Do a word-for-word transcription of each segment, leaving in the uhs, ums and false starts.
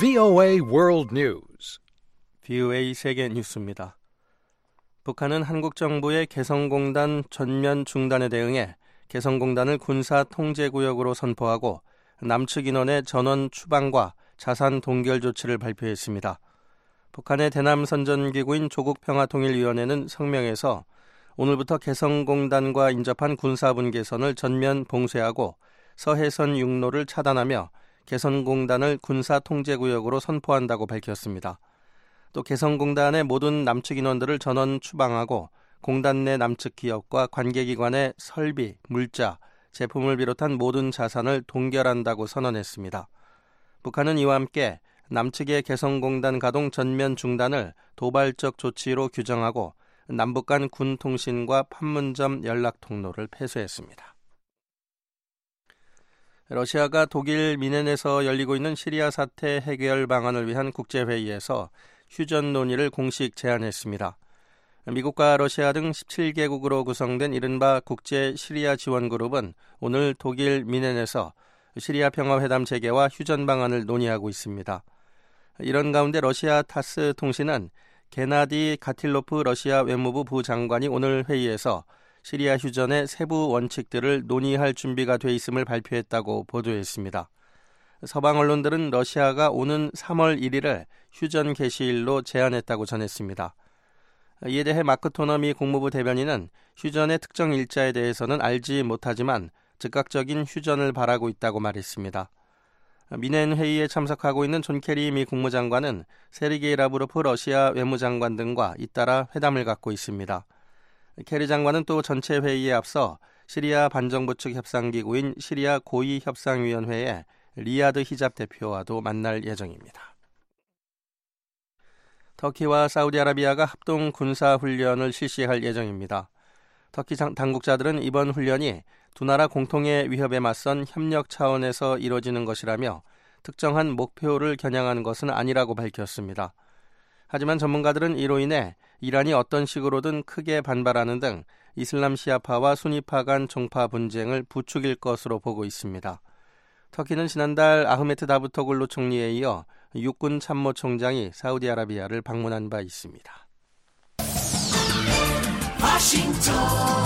브이오에이 World News. 브이오에이 세계 뉴스입니다. 북한은 한국 정부의 개성공단 전면 중단에 대응해 개성공단을 군사 통제구역으로 선포하고 남측 인원의 전원 추방과 자산 동결 조치를 발표했습니다. 북한의 대남선전기구인 조국평화통일위원회는 성명에서 오늘부터 개성공단과 인접한 군사분계선을 전면 봉쇄하고 서해선 육로를 차단하며 개성공단을 군사통제구역으로 선포한다고 밝혔습니다. 또 개성공단의 모든 남측 인원들을 전원 추방하고 공단 내 남측 기업과 관계기관의 설비, 물자, 제품을 비롯한 모든 자산을 동결한다고 선언했습니다. 북한은 이와 함께 남측의 개성공단 가동 전면 중단을 도발적 조치로 규정하고 남북 간 군 통신과 판문점 연락 통로를 폐쇄했습니다. 러시아가 독일 미넨에서 열리고 있는 시리아 사태 해결 방안을 위한 국제회의에서 휴전 논의를 공식 제안했습니다. 미국과 러시아 등 십칠 개국으로 구성된 이른바 국제 시리아 지원 그룹은 오늘 독일 미넨에서 시리아 평화회담 재개와 휴전 방안을 논의하고 있습니다. 이런 가운데 러시아 타스 통신은 게나디 가틸로프 러시아 외무부 부장관이 오늘 회의에서 시리아 휴전의 세부 원칙들을 논의할 준비가 돼 있음을 발표했다고 보도했습니다. 서방 언론들은 러시아가 오는 삼월 일일을 휴전 개시일로 제안했다고 전했습니다. 이에 대해 마크 토너 미 국무부 대변인은 휴전의 특정 일자에 대해서는 알지 못하지만 즉각적인 휴전을 바라고 있다고 말했습니다. 미넨 회의에 참석하고 있는 존 케리 미 국무장관은 세르게이 라브로프 러시아 외무장관 등과 잇따라 회담을 갖고 있습니다. 케리 장관은 또 전체 회의에 앞서 시리아 반정부 측 협상기구인 시리아 고위협상위원회의 리야드 히잡 대표와도 만날 예정입니다. 터키와 사우디아라비아가 합동 군사훈련을 실시할 예정입니다. 터키 당국자들은 이번 훈련이 두 나라 공통의 위협에 맞선 협력 차원에서 이루어지는 것이라며 특정한 목표를 겨냥하는 것은 아니라고 밝혔습니다. 하지만 전문가들은 이로 인해 이란이 어떤 식으로든 크게 반발하는 등 이슬람 시아파와 수니파 간 종파 분쟁을 부추길 것으로 보고 있습니다. 터키는 지난달 아흐메트 다부토글루 총리에 이어 육군 참모총장이 사우디아라비아를 방문한 바 있습니다. 워싱턴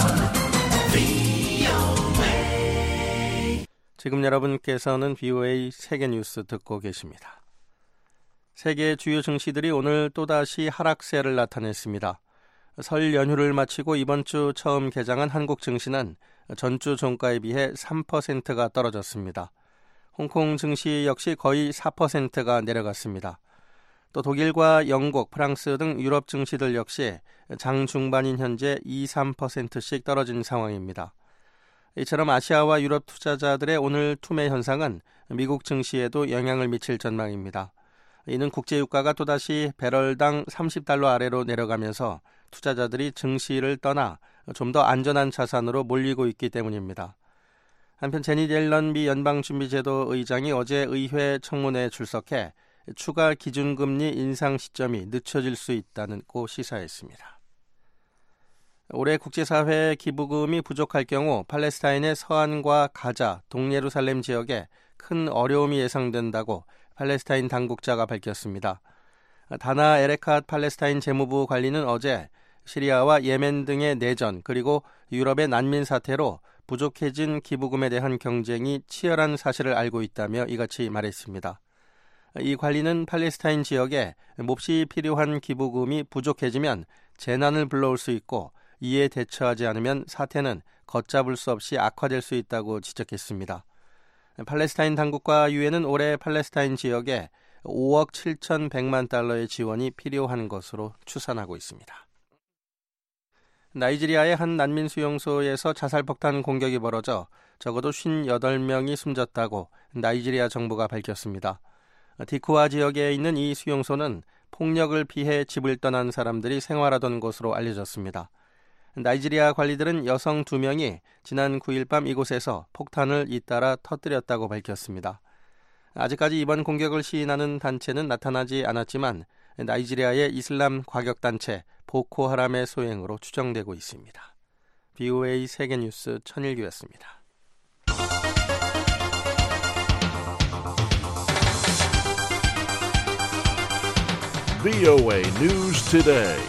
브이오에이. 지금 여러분께서는 브이오에이 세계뉴스 듣고 계십니다. 세계 주요 증시들이 오늘 또다시 하락세를 나타냈습니다. 설 연휴를 마치고 이번 주 처음 개장한 한국 증시는 전주 종가에 비해 삼 퍼센트가 떨어졌습니다. 홍콩 증시 역시 거의 사 퍼센트가 내려갔습니다. 또 독일과 영국, 프랑스 등 유럽 증시들 역시 장 중반인 현재 이, 삼 퍼센트씩 떨어진 상황입니다. 이처럼 아시아와 유럽 투자자들의 오늘 투매 현상은 미국 증시에도 영향을 미칠 전망입니다. 이는 국제유가가 또다시 배럴당 삼십 달러 아래로 내려가면서 투자자들이 증시를 떠나 좀 더 안전한 자산으로 몰리고 있기 때문입니다. 한편 제닛 옐런 미 연방준비제도 의장이 어제 의회 청문회에 출석해 추가 기준금리 인상 시점이 늦춰질 수 있다고 시사했습니다. 올해 국제사회 기부금이 부족할 경우 팔레스타인의 서안과 가자, 동예루살렘 지역에 큰 어려움이 예상된다고 팔레스타인 당국자가 밝혔습니다. 다나 에레캇 팔레스타인 재무부 관리는 어제 시리아와 예멘 등의 내전 그리고 유럽의 난민 사태로 부족해진 기부금에 대한 경쟁이 치열한 사실을 알고 있다며 이같이 말했습니다. 이 관리는 팔레스타인 지역에 몹시 필요한 기부금이 부족해지면 재난을 불러올 수 있고 이에 대처하지 않으면 사태는 걷잡을 수 없이 악화될 수 있다고 지적했습니다. 팔레스타인 당국과 유엔은 올해 팔레스타인 지역에 오억 칠천백만 달러의 지원이 필요한 것으로 추산하고 있습니다. 나이지리아의 한 난민 수용소에서 자살폭탄 공격이 벌어져 적어도 오십팔 명이 숨졌다고 나이지리아 정부가 밝혔습니다. 디쿠아 지역에 있는 이 수용소는 폭력을 피해 집을 떠난 사람들이 생활하던 곳으로 알려졌습니다. 나이지리아 관리들은 여성 두 명이 지난 구일 밤 이곳에서 폭탄을 잇따라 터뜨렸다고 밝혔습니다. 아직까지 이번 공격을 시인하는 단체는 나타나지 않았지만 나이지리아의 이슬람 과격단체 보코하람의 소행으로 추정되고 있습니다. 브이오에이 세계뉴스 천일규였습니다. 브이오에이 News Today.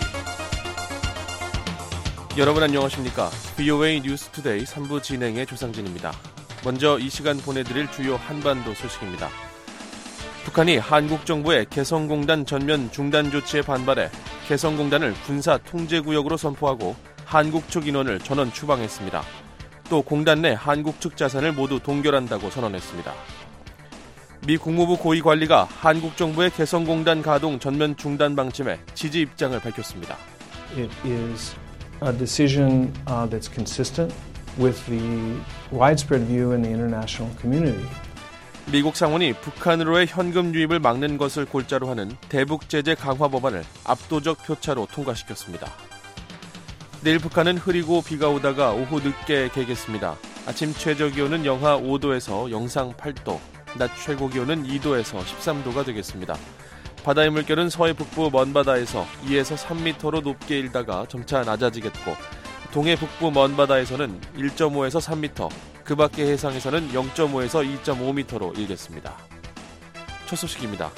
여러분 안녕하십니까? 브이오에이 뉴스 투데이 삼 부 진행의 조상진입니다. 먼저 이 시간 보내드릴 주요 한반도 소식입니다. 북한이 한국 정부의 개성공단 전면 중단 조치에 반발해 개성공단을 군사 통제구역으로 선포하고 한국 측 인원을 전원 추방했습니다. 또 공단 내 한국 측 자산을 모두 동결한다고 선언했습니다. 미 국무부 고위 관리가 한국 정부의 개성공단 가동 전면 중단 방침에 지지 입장을 밝혔습니다. It is a decision uh, that's consistent with the widespread view in the international community. 미국 상원이 북한으로의 현금 유입을 막는 것을 골자로 하는 대북 제재 강화 법안을 압도적 표차로 통과시켰습니다. 내일 북한은 흐리고 비가 오다가 오후 늦게 개겠습니다. 아침 최저 기온은 영하 오 도에서 영상 팔 도, 낮 최고 기온은 이 도에서 십삼 도가 되겠습니다. 바다의 물결은 서해 북부 먼바다에서 이에서 삼 미터로 높게 일다가 점차 낮아지겠고 동해 북부 먼바다에서는 일 점 오에서 삼 미터, 그 밖의 해상에서는 영 점 오에서 이 점 오 미터로 일겠습니다. 첫 소식입니다.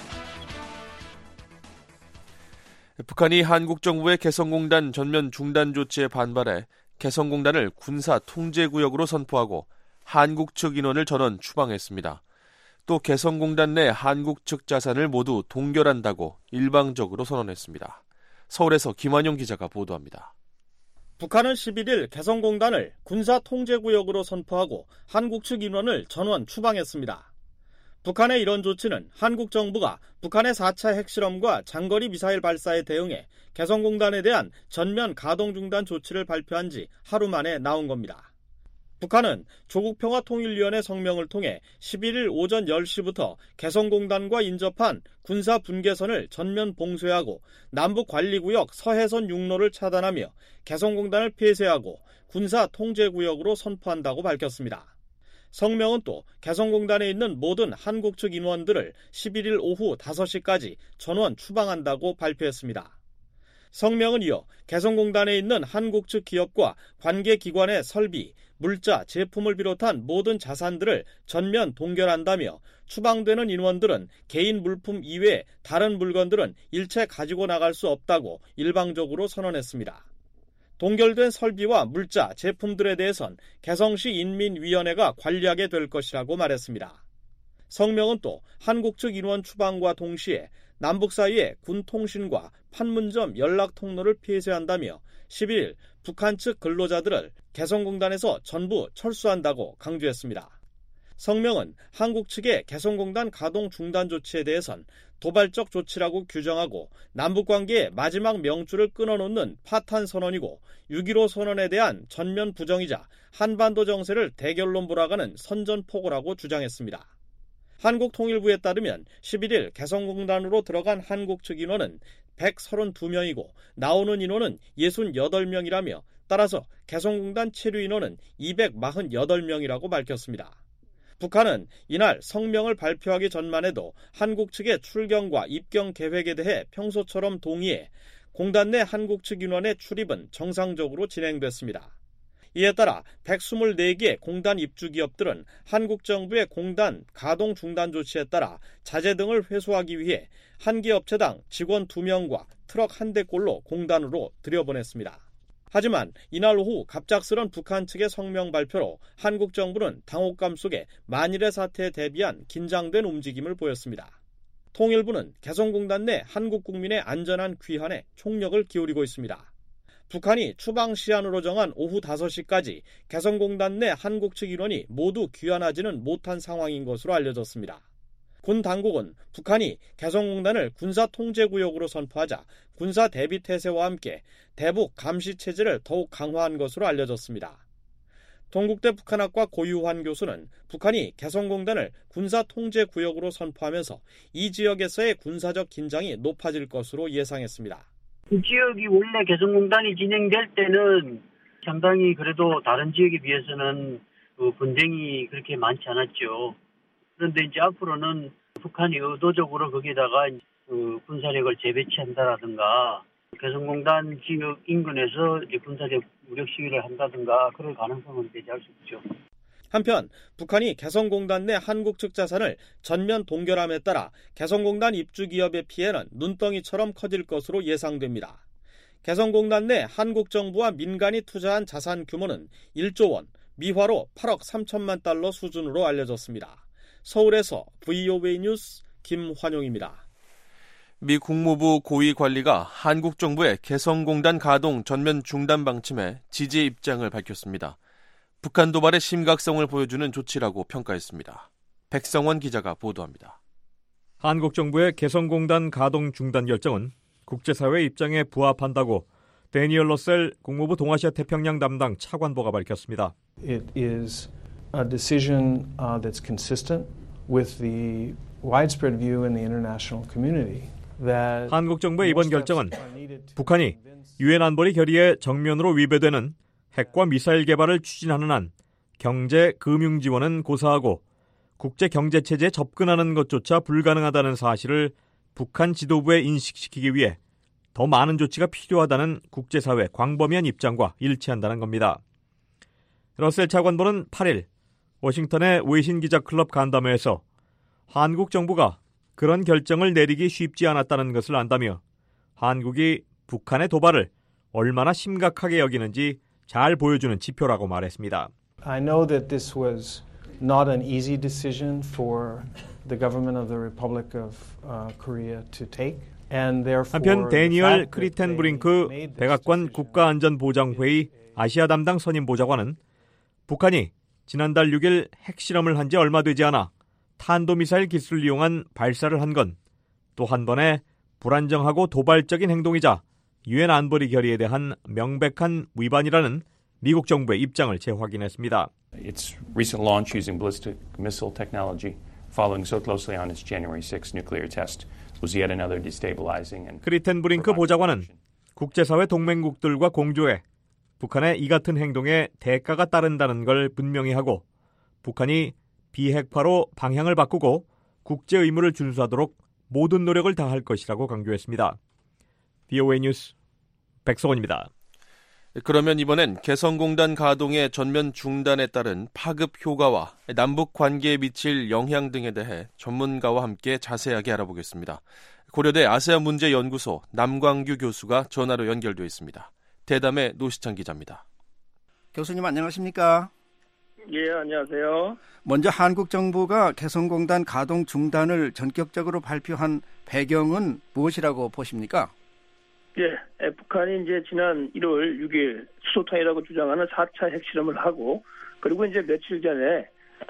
북한이 한국 정부의 개성공단 전면 중단 조치에 반발해 개성공단을 군사 통제구역으로 선포하고 한국 측 인원을 전원 추방했습니다. 또 개성공단 내 한국 측 자산을 모두 동결한다고 일방적으로 선언했습니다. 서울에서 김환용 기자가 보도합니다. 북한은 십일 일 개성공단을 군사 통제구역으로 선포하고 한국 측 인원을 전원 추방했습니다. 북한의 이런 조치는 한국 정부가 북한의 사 차 핵실험과 장거리 미사일 발사에 대응해 개성공단에 대한 전면 가동 중단 조치를 발표한 지 하루 만에 나온 겁니다. 북한은 조국평화통일위원회 성명을 통해 십일 일 오전 열 시부터 개성공단과 인접한 군사 분계선을 전면 봉쇄하고 남북관리구역 서해선 육로를 차단하며 개성공단을 폐쇄하고 군사 통제구역으로 선포한다고 밝혔습니다. 성명은 또 개성공단에 있는 모든 한국 측 인원들을 십일 일 오후 다섯 시까지 전원 추방한다고 발표했습니다. 성명은 이어 개성공단에 있는 한국 측 기업과 관계기관의 설비, 물자, 제품을 비롯한 모든 자산들을 전면 동결한다며 추방되는 인원들은 개인 물품 이외에 다른 물건들은 일체 가지고 나갈 수 없다고 일방적으로 선언했습니다. 동결된 설비와 물자, 제품들에 대해선 개성시 인민위원회가 관리하게 될 것이라고 말했습니다. 성명은 또 한국 측 인원 추방과 동시에 남북 사이의 군 통신과 판문점 연락 통로를 폐쇄한다며 십일 일 북한 측 근로자들을 개성공단에서 전부 철수한다고 강조했습니다. 성명은 한국 측의 개성공단 가동 중단 조치에 대해선 도발적 조치라고 규정하고 남북관계의 마지막 명줄을 끊어놓는 파탄 선언이고 육점일오 선언에 대한 전면 부정이자 한반도 정세를 대결로 몰아가는 선전포고라고 주장했습니다. 한국통일부에 따르면 십일 일 개성공단으로 들어간 한국 측 인원은 백삼십이 명이고 나오는 인원은 육십팔 명이라며 따라서 개성공단 체류 인원은 이백사십팔 명이라고 밝혔습니다. 북한은 이날 성명을 발표하기 전만 해도 한국 측의 출경과 입경 계획에 대해 평소처럼 동의해 공단 내 한국 측 인원의 출입은 정상적으로 진행됐습니다. 이에 따라 백이십사 개의 공단 입주 기업들은 한국 정부의 공단 가동 중단 조치에 따라 자재 등을 회수하기 위해 한 개 업체당 직원 두 명과 트럭 한 대꼴로 공단으로 들여보냈습니다. 하지만 이날 오후 갑작스런 북한 측의 성명 발표로 한국 정부는 당혹감 속에 만일의 사태에 대비한 긴장된 움직임을 보였습니다. 통일부는 개성공단 내 한국 국민의 안전한 귀환에 총력을 기울이고 있습니다. 북한이 추방 시한으로 정한 오후 다섯 시까지 개성공단 내 한국 측 인원이 모두 귀환하지는 못한 상황인 것으로 알려졌습니다. 군 당국은 북한이 개성공단을 군사 통제구역으로 선포하자 군사 대비 태세와 함께 대북 감시 체제를 더욱 강화한 것으로 알려졌습니다. 동국대 북한학과 고유환 교수는 북한이 개성공단을 군사 통제구역으로 선포하면서 이 지역에서의 군사적 긴장이 높아질 것으로 예상했습니다. 그 지역이 원래 개성공단이 진행될 때는 상당히 그래도 다른 지역에 비해서는 그 분쟁이 그렇게 많지 않았죠. 그런데 이제 앞으로는 북한이 의도적으로 거기다가 그 군사력을 재배치한다라든가 개성공단 지역 인근에서 이제 군사적 무력 시위를 한다든가 그럴 가능성은 배제할 수 있죠. 한편 북한이 개성공단 내 한국 측 자산을 전면 동결함에 따라 개성공단 입주 기업의 피해는 눈덩이처럼 커질 것으로 예상됩니다. 개성공단 내 한국 정부와 민간이 투자한 자산 규모는 일조 원, 미화로 팔억 삼천만 달러 수준으로 알려졌습니다. 서울에서 브이오에이 뉴스 김환용입니다. 미 국무부 고위 관리가 한국 정부의 개성공단 가동 전면 중단 방침에 지지 입장을 밝혔습니다. 북한 도발의 심각성을 보여주는 조치라고 평가했습니다. 백성원 기자가 보도합니다. 한국 정부의 개성공단 가동 중단 결정은 국제사회 입장에 부합한다고 데니얼 러셀 국무부 동아시아 태평양 담당 차관보가 밝혔습니다. It is a decision uh, that's consistent with the widespread view in the international community. 한국 정부의 이번 결정은 북한이 유엔 안보리 결의에 정면으로 위배되는 핵과 미사일 개발을 추진하는 한 경제, 금융 지원은 고사하고 국제 경제 체제에 접근하는 것조차 불가능하다는 사실을 북한 지도부에 인식시키기 위해 더 많은 조치가 필요하다는 국제사회 광범위한 입장과 일치한다는 겁니다. 러셀 차관보는 팔 일 워싱턴의 외신 기자 클럽 간담회에서 한국 정부가 그런 결정을 내리기 쉽지 않았다는 것을 안다며 한국이 북한의 도발을 얼마나 심각하게 여기는지 잘 보여주는 지표라고 말했습니다. I know that this was not an easy decision for the government of the Republic of uh, Korea to take. And therefore 한편 데니얼 크리텐브링크 백악관 국가안전보장회의 아시아 담당 선임 보좌관은 북한이 지난달 육 일 핵실험을 한 지 얼마 되지 않아 탄도미사일 기술을 이용한 발사를 한 건 또 한 번의 불안정하고 도발적인 행동이자 유엔 안보리 결의에 대한 명백한 위반이라는 미국 정부의 입장을 재확인했습니다. Its recent launch using ballistic missile technology following so closely on its January sixth nuclear test was yet another destabilizing and 크리텐브링크 보좌관은 국제사회 동맹국들과 공조해 북한의 이 같은 행동에 대가가 따른다는 걸 분명히 하고 북한이 비핵화로 방향을 바꾸고 국제 의무를 준수하도록 모든 노력을 다할 것이라고 강조했습니다. 브이오에이 뉴스 백성원입니다. 그러면 이번엔 개성공단 가동의 전면 중단에 따른 파급 효과와 남북 관계에 미칠 영향 등에 대해 전문가와 함께 자세하게 알아보겠습니다. 고려대 아세안 문제 연구소 남광규 교수가 전화로 연결되어 있습니다. 대담의 노시창 기자입니다. 교수님 안녕하십니까? 예, 안녕하세요. 먼저 한국 정부가 개성공단 가동 중단을 전격적으로 발표한 배경은 무엇이라고 보십니까? 예, 북한이 이제 지난 일월 육일 수소탄이라고 주장하는 사 차 핵실험을 하고 그리고 이제 며칠 전에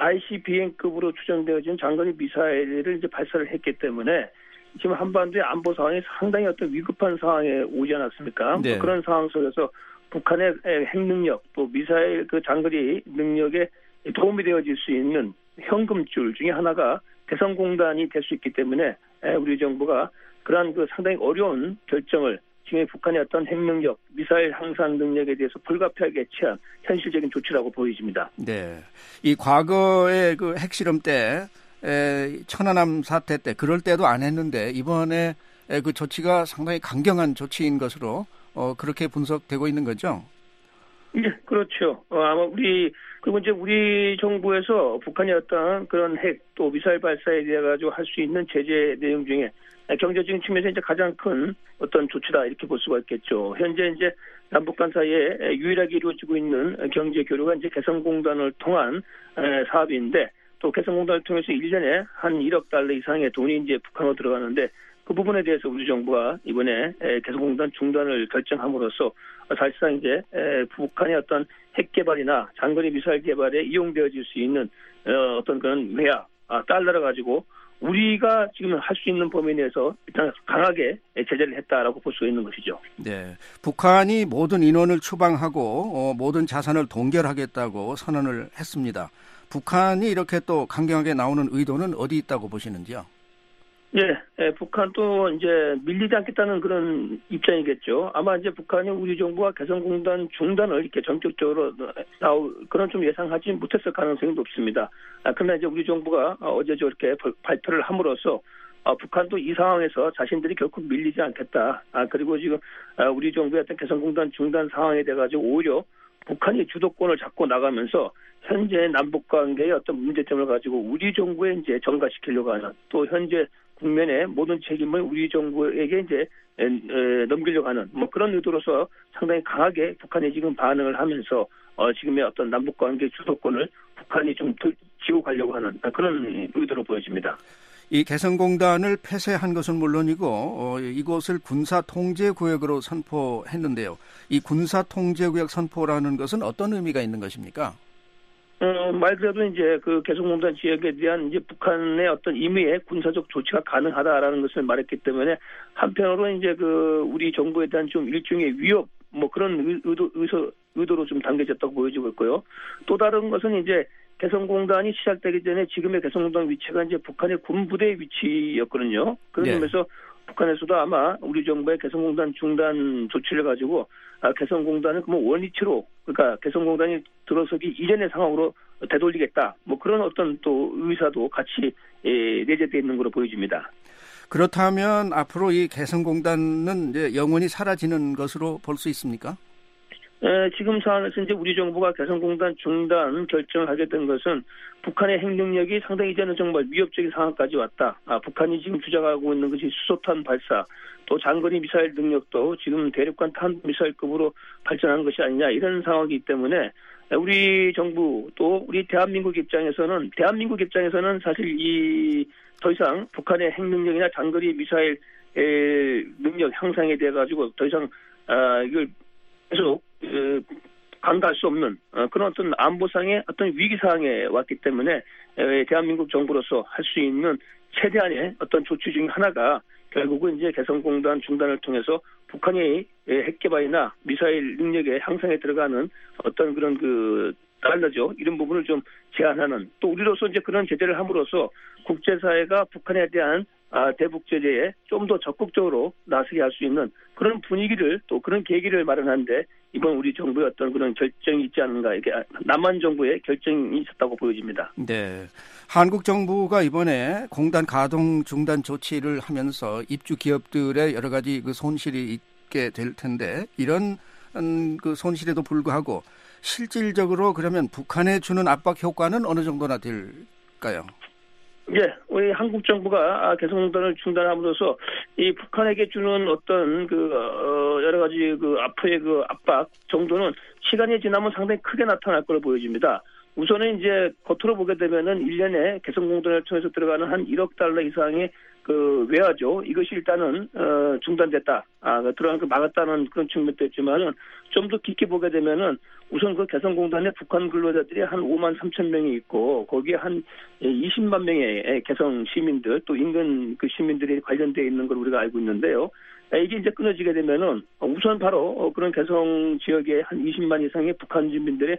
아이씨비엠급으로 추정되어진 장거리 미사일을 이제 발사를 했기 때문에 지금 한반도의 안보 상황이 상당히 어떤 위급한 상황에 오지 않았습니까? 네. 그런 상황 속에서 북한의 핵 능력 또 미사일 그 장거리 능력에 도움이 되어질 수 있는 현금줄 중에 하나가 개성공단이 될 수 있기 때문에 우리 정부가 그러한 그 상당히 어려운 결정을 지금 북한의 어떤 핵 능력, 미사일 항상 능력에 대해서 불가피하게 취한 현실적인 조치라고 보여집니다. 네, 이 과거의 그 핵실험 때 에, 천안함 사태 때 그럴 때도 안 했는데 이번에 에, 그 조치가 상당히 강경한 조치인 것으로 어, 그렇게 분석되고 있는 거죠? 예, 그렇죠. 어, 아마 우리 그리고 이제 우리 정부에서 북한의 어떤 그런 핵 또 미사일 발사에 대해 가지고 할 수 있는 제재 내용 중에 경제적인 측면에서 이제 가장 큰 어떤 조치다 이렇게 볼 수가 있겠죠. 현재 이제 남북 간 사이에 유일하게 이루어지고 있는 경제 교류가 이제 개성공단을 통한 사업인데 또 개성공단을 통해서 일 년에 한 일억 달러 이상의 돈이 이제 북한으로 들어가는데 그 부분에 대해서 우리 정부가 이번에 개성공단 중단을 결정함으로써 사실상 이제 북한의 어떤 핵 개발이나 장거리 미사일 개발에 이용되어질 수 있는 어떤 그런 외야 달러를 가지고 우리가 지금 할 수 있는 범위 내에서 일단 강하게 제재를 했다라고 볼 수 있는 것이죠. 네, 북한이 모든 인원을 추방하고 어, 모든 자산을 동결하겠다고 선언을 했습니다. 북한이 이렇게 또 강경하게 나오는 의도는 어디 있다고 보시는지요? 예, 예, 북한도 이제 밀리지 않겠다는 그런 입장이겠죠. 아마 이제 북한이 우리 정부가 개성공단 중단을 이렇게 전격적으로 나올 그런 좀 예상하지 못했을 가능성이 높습니다. 아, 그러나 이제 우리 정부가 어제 저렇게 발표를 함으로써 아, 북한도 이 상황에서 자신들이 결코 밀리지 않겠다. 아, 그리고 지금 아, 우리 정부의 어떤 개성공단 중단 상황에 대해 가지고 오히려 북한이 주도권을 잡고 나가면서 현재 남북 관계의 어떤 문제점을 가지고 우리 정부에 이제 전가시키려고 하는, 또 현재 국면의 모든 책임을 우리 정부에게 이제 에, 에, 넘기려고 하는 뭐 그런 의도로서 상당히 강하게 북한이 지금 반응을 하면서 어, 지금의 어떤 남북 관계 주도권을 북한이 좀 쥐고 가려고 하는 그런 의도로 보여집니다. 이 개성공단을 폐쇄한 것은 물론이고 어, 이곳을 군사통제구역으로 선포했는데요. 이 군사통제구역 선포라는 것은 어떤 의미가 있는 것입니까? 어, 말 그대로 이제 그 개성공단 지역에 대한 이제 북한의 어떤 임의의 군사적 조치가 가능하다라는 것을 말했기 때문에, 한편으로 이제 그 우리 정부에 대한 좀 일종의 위협 뭐 그런 의도, 의도, 의도로 좀 담겨졌다고 보여지고 있고요. 또 다른 것은 이제 개성공단이 시작되기 전에 지금의 개성공단 위치가 이제 북한의 군부대 위치였거든요. 그런 네. 점에서 북한에서도 아마 우리 정부의 개성공단 중단 조치를 가지고 아, 개성공단을 뭐 원위치로, 그러니까 개성공단이 들어서기 이전의 상황으로 되돌리겠다, 뭐 그런 어떤 또 의사도 같이 예, 내재되어 있는 것으로 보여집니다. 그렇다면 앞으로 이 개성공단은 이제 영원히 사라지는 것으로 볼 수 있습니까? 에, 지금 상황에서 이제 우리 정부가 개성공단 중단 결정을 하게 된 것은 북한의 핵 능력이 상당히 이제는 정말 위협적인 상황까지 왔다. 아, 북한이 지금 주장하고 있는 것이 수소탄 발사, 또 장거리 미사일 능력도 지금 대륙간 탄미사일급으로 발전한 것이 아니냐, 이런 상황이기 때문에 우리 정부 또 우리 대한민국 입장에서는 대한민국 입장에서는 사실 이 더 이상 북한의 핵 능력이나 장거리 미사일 능력 향상에 대해 가지고 더 이상 아, 이걸 계속 어, 간과할 수 없는 어, 그런 어떤 안보상의 어떤 위기 상황에 왔기 때문에 에, 대한민국 정부로서 할 수 있는 최대한의 어떤 조치 중 하나가 결국은 이제 개성공단 중단을 통해서 북한의 핵 개발이나 미사일 능력의 향상에 들어가는 어떤 그런 그 달러죠, 이런 부분을 좀 제한하는, 또 우리로서 이제 그런 제재를 함으로써 국제사회가 북한에 대한 아, 대북 제재에 좀 더 적극적으로 나서게 할 수 있는 그런 분위기를, 또 그런 계기를 마련하는데 이번 우리 정부의 어떤 그런 결정이 있지 않은가, 이게 남한 정부의 결정이 있었다고 보여집니다. 네, 한국 정부가 이번에 공단 가동 중단 조치를 하면서 입주 기업들의 여러 가지 그 손실이 있게 될 텐데, 이런 음, 그 손실에도 불구하고 실질적으로 그러면 북한에 주는 압박 효과는 어느 정도나 될까요? 예, 우리 한국 정부가 개성공단을 중단함으로써 이 북한에게 주는 어떤 그 어, 여러 가지 그 앞의 그 압박 정도는 시간이 지나면 상당히 크게 나타날 걸로 보여집니다. 우선은 이제 겉으로 보게 되면은 일 년에 개성공단을 통해서 들어가는 한 일억 달러 이상의 그 외화죠. 이것이 일단은 어, 중단됐다, 아, 들어간 그 막았다는 그런 측면도 있지만은 좀 더 깊게 보게 되면은 우선 그 개성공단에 북한 근로자들이 한 오만 삼천 명이 있고, 거기에 한 이십만 명의 개성 시민들, 또 인근 그 시민들이 관련되어 있는 걸 우리가 알고 있는데요. 이게 이제 끊어지게 되면은 우선 바로 그런 개성 지역에 한 이십만 이상의 북한 주민들의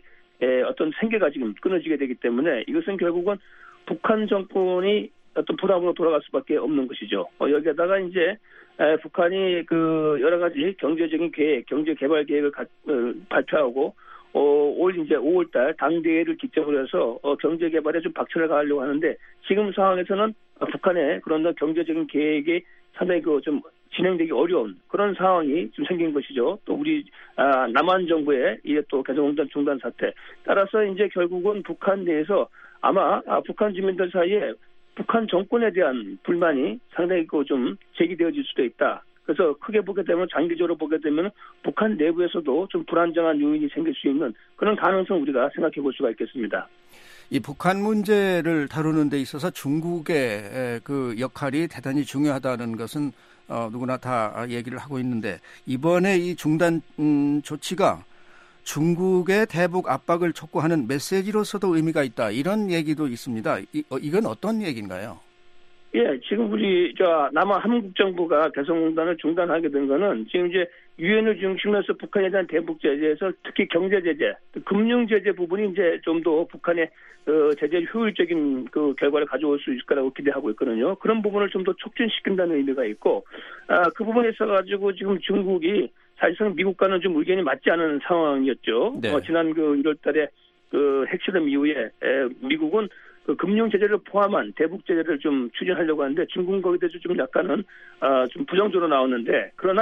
어떤 생계가 지금 끊어지게 되기 때문에 이것은 결국은 북한 정권이 어떤 부담으로 돌아갈 수밖에 없는 것이죠. 어, 여기에다가 이제 에, 북한이 그 여러 가지 경제적인 계획, 경제 개발 계획을 가, 어, 발표하고 어, 올 이제 오월달 당대회를 기점으로 해서 어, 경제 개발에 좀 박차를 가하려고 하는데, 지금 상황에서는 어, 북한의 그런 경제적인 계획이 상당히 그 좀 진행되기 어려운 그런 상황이 좀 생긴 것이죠. 또 우리 아, 남한 정부의 이게 또 개성공단 중단 사태, 따라서 이제 결국은 북한 내에서 아마 아, 북한 주민들 사이에 북한 정권에 대한 불만이 상당히 그 좀 제기되어질 수도 있다. 그래서 크게 보게 되면, 장기적으로 보게 되면 북한 내부에서도 좀 불안정한 요인이 생길 수 있는 그런 가능성 우리가 생각해 볼 수가 있겠습니다. 이 북한 문제를 다루는 데 있어서 중국의 그 역할이 대단히 중요하다는 것은 어, 누구나 다 얘기를 하고 있는데, 이번에 이 중단 음, 조치가 중국의 대북 압박을 촉구하는 메시지로서도 의미가 있다, 이런 얘기도 있습니다. 이, 어, 이건 어떤 얘기인가요? 예, 지금 우리 저 남한 한국 정부가 개성공단을 중단하게 된 거는 지금 이제 유엔을 중심으로 해서 북한에 대한 대북 제재에서 특히 경제 제재, 금융 제재 부분이 이제 좀 더 북한의 어, 제재 효율적인 그 결과를 가져올 수 있을 거라고 기대하고 있거든요. 그런 부분을 좀 더 촉진시킨다는 의미가 있고, 아, 그 부분에 있어 가지고 지금 중국이 사실상 미국과는 좀 의견이 맞지 않은 상황이었죠. 네. 어, 지난 그 일월달에 그 핵실험 이후에 에, 미국은 그 금융 제재를 포함한 대북 제재를 좀 추진하려고 하는데, 중국은 거기에 대해서 좀 약간은 어, 좀 부정적으로 나왔는데, 그러나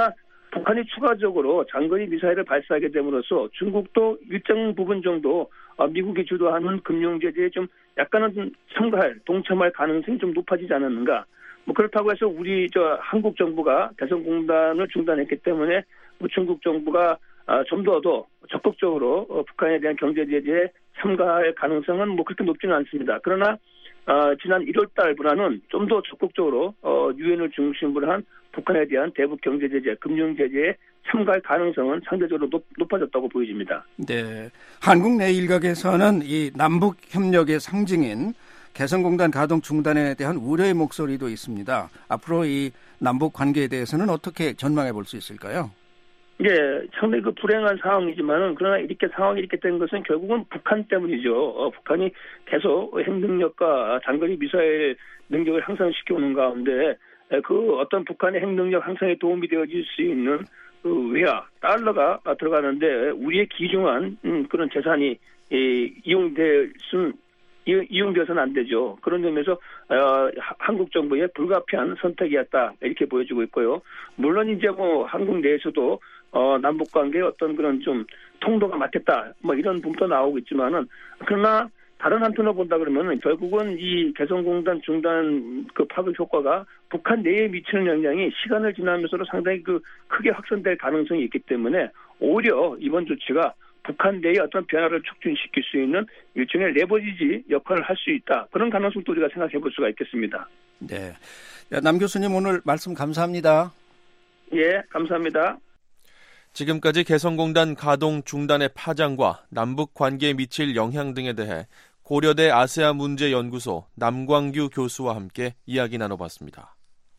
북한이 추가적으로 장거리 미사일을 발사하게 됨으로써 중국도 일정 부분 정도 미국이 주도하는 금융 제재에 좀 약간은 좀 참가할, 동참할 가능성이 좀 높아지지 않았는가. 뭐 그렇다고 해서 우리 저 한국 정부가 개성공단을 중단했기 때문에 뭐 중국 정부가 좀 더 더 적극적으로 북한에 대한 경제 제재에 참가할 가능성은 뭐 그렇게 높지는 않습니다. 그러나 어, 지난 일월 달보다는 좀 더 적극적으로 어, 유엔을 중심으로 한 북한에 대한 대북 경제 제재, 금융 제재에 참가할 가능성은 상대적으로 높, 높아졌다고 보여집니다. 네, 한국 내 일각에서는 이 남북 협력의 상징인 개성공단 가동 중단에 대한 우려의 목소리도 있습니다. 앞으로 이 남북 관계에 대해서는 어떻게 전망해 볼 수 있을까요? 예, 상당히 그 불행한 상황이지만은 그러나 이렇게 상황이 이렇게 된 것은 결국은 북한 때문이죠. 어, 북한이 계속 핵능력과 장거리 미사일 능력을 향상시켜 오는 가운데 그 어떤 북한의 핵능력 향상에 도움이 되어질 수 있는 그 외화 달러가 들어가는데 우리의 귀중한 음, 그런 재산이 이, 이용될 수는 이용되어서는 안 되죠. 그런 점에서 어, 한국 정부의 불가피한 선택이었다 이렇게 보여지고 있고요. 물론 이제 뭐 한국 내에서도 어, 남북 관계에 어떤 그런 좀 통도가 맞겠다 뭐 이런 부분도 나오고 있지만은 그러나 다른 한편으로 본다 그러면은 결국은 이 개성공단 중단 그 파급 효과가 북한 내에 미치는 영향이 시간을 지나면서도 상당히 그 크게 확산될 가능성이 있기 때문에 오히려 이번 조치가 북한 내의 어떤 변화를 촉진시킬 수 있는 일종의 레버리지 역할을 할 수 있다. 그런 가능성도 우리가 생각해 볼 수가 있겠습니다. 네, 남 교수님 오늘 말씀 감사합니다. 예, 감사합니다. 지금까지 개성공단 가동 중단의 파장과 남북 관계에 미칠 영향 등에 대해 고려대 아세아 문제연구소 남광규 교수와 함께 이야기 나눠봤습니다.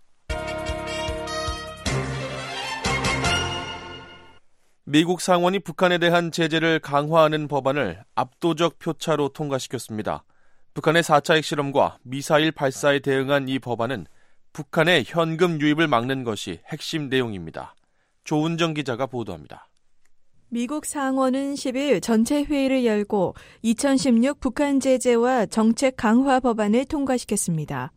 미국 상원이 북한에 대한 제재를 강화하는 법안을 압도적 표차로 통과시켰습니다. 북한의 사 차 핵실험과 미사일 발사에 대응한 이 법안은 북한의 현금 유입을 막는 것이 핵심 내용입니다. 조은정 기자가 보도합니다. 미국 상원은 십 일 전체 회의를 열고 이천십육 북한 제재와 정책 강화 법안을 통과시켰습니다.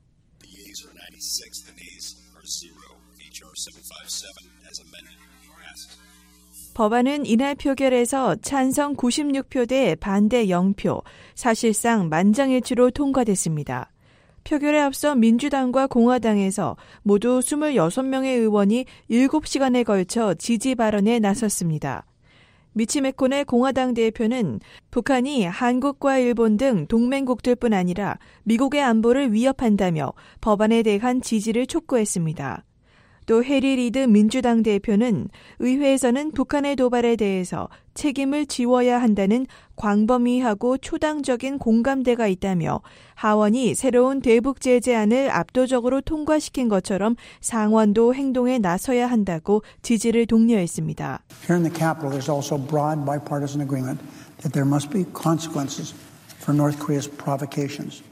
법안은 이날 표결에서 찬성 구십육 표 대 반대 영 표, 사실상 만장일치로 통과됐습니다. 표결에 앞서 민주당과 공화당에서 모두 이십육 명의 의원이 일곱 시간에 걸쳐 지지 발언에 나섰습니다. 미치 메코네 공화당 대표는 북한이 한국과 일본 등 동맹국들뿐 아니라 미국의 안보를 위협한다며 법안에 대한 지지를 촉구했습니다. 또 해리 리드 민주당 대표는 의회에서는 북한의 도발에 대해서 책임을 지워야 한다는 광범위하고 초당적인 공감대가 있다며 하원이 새로운 대북 제재안을 압도적으로 통과시킨 것처럼 상원도 행동에 나서야 한다고 지지를 독려했습니다. Here in the Capitol, there's also broad bipartisan agreement that there must be consequences for North Korea's provocations.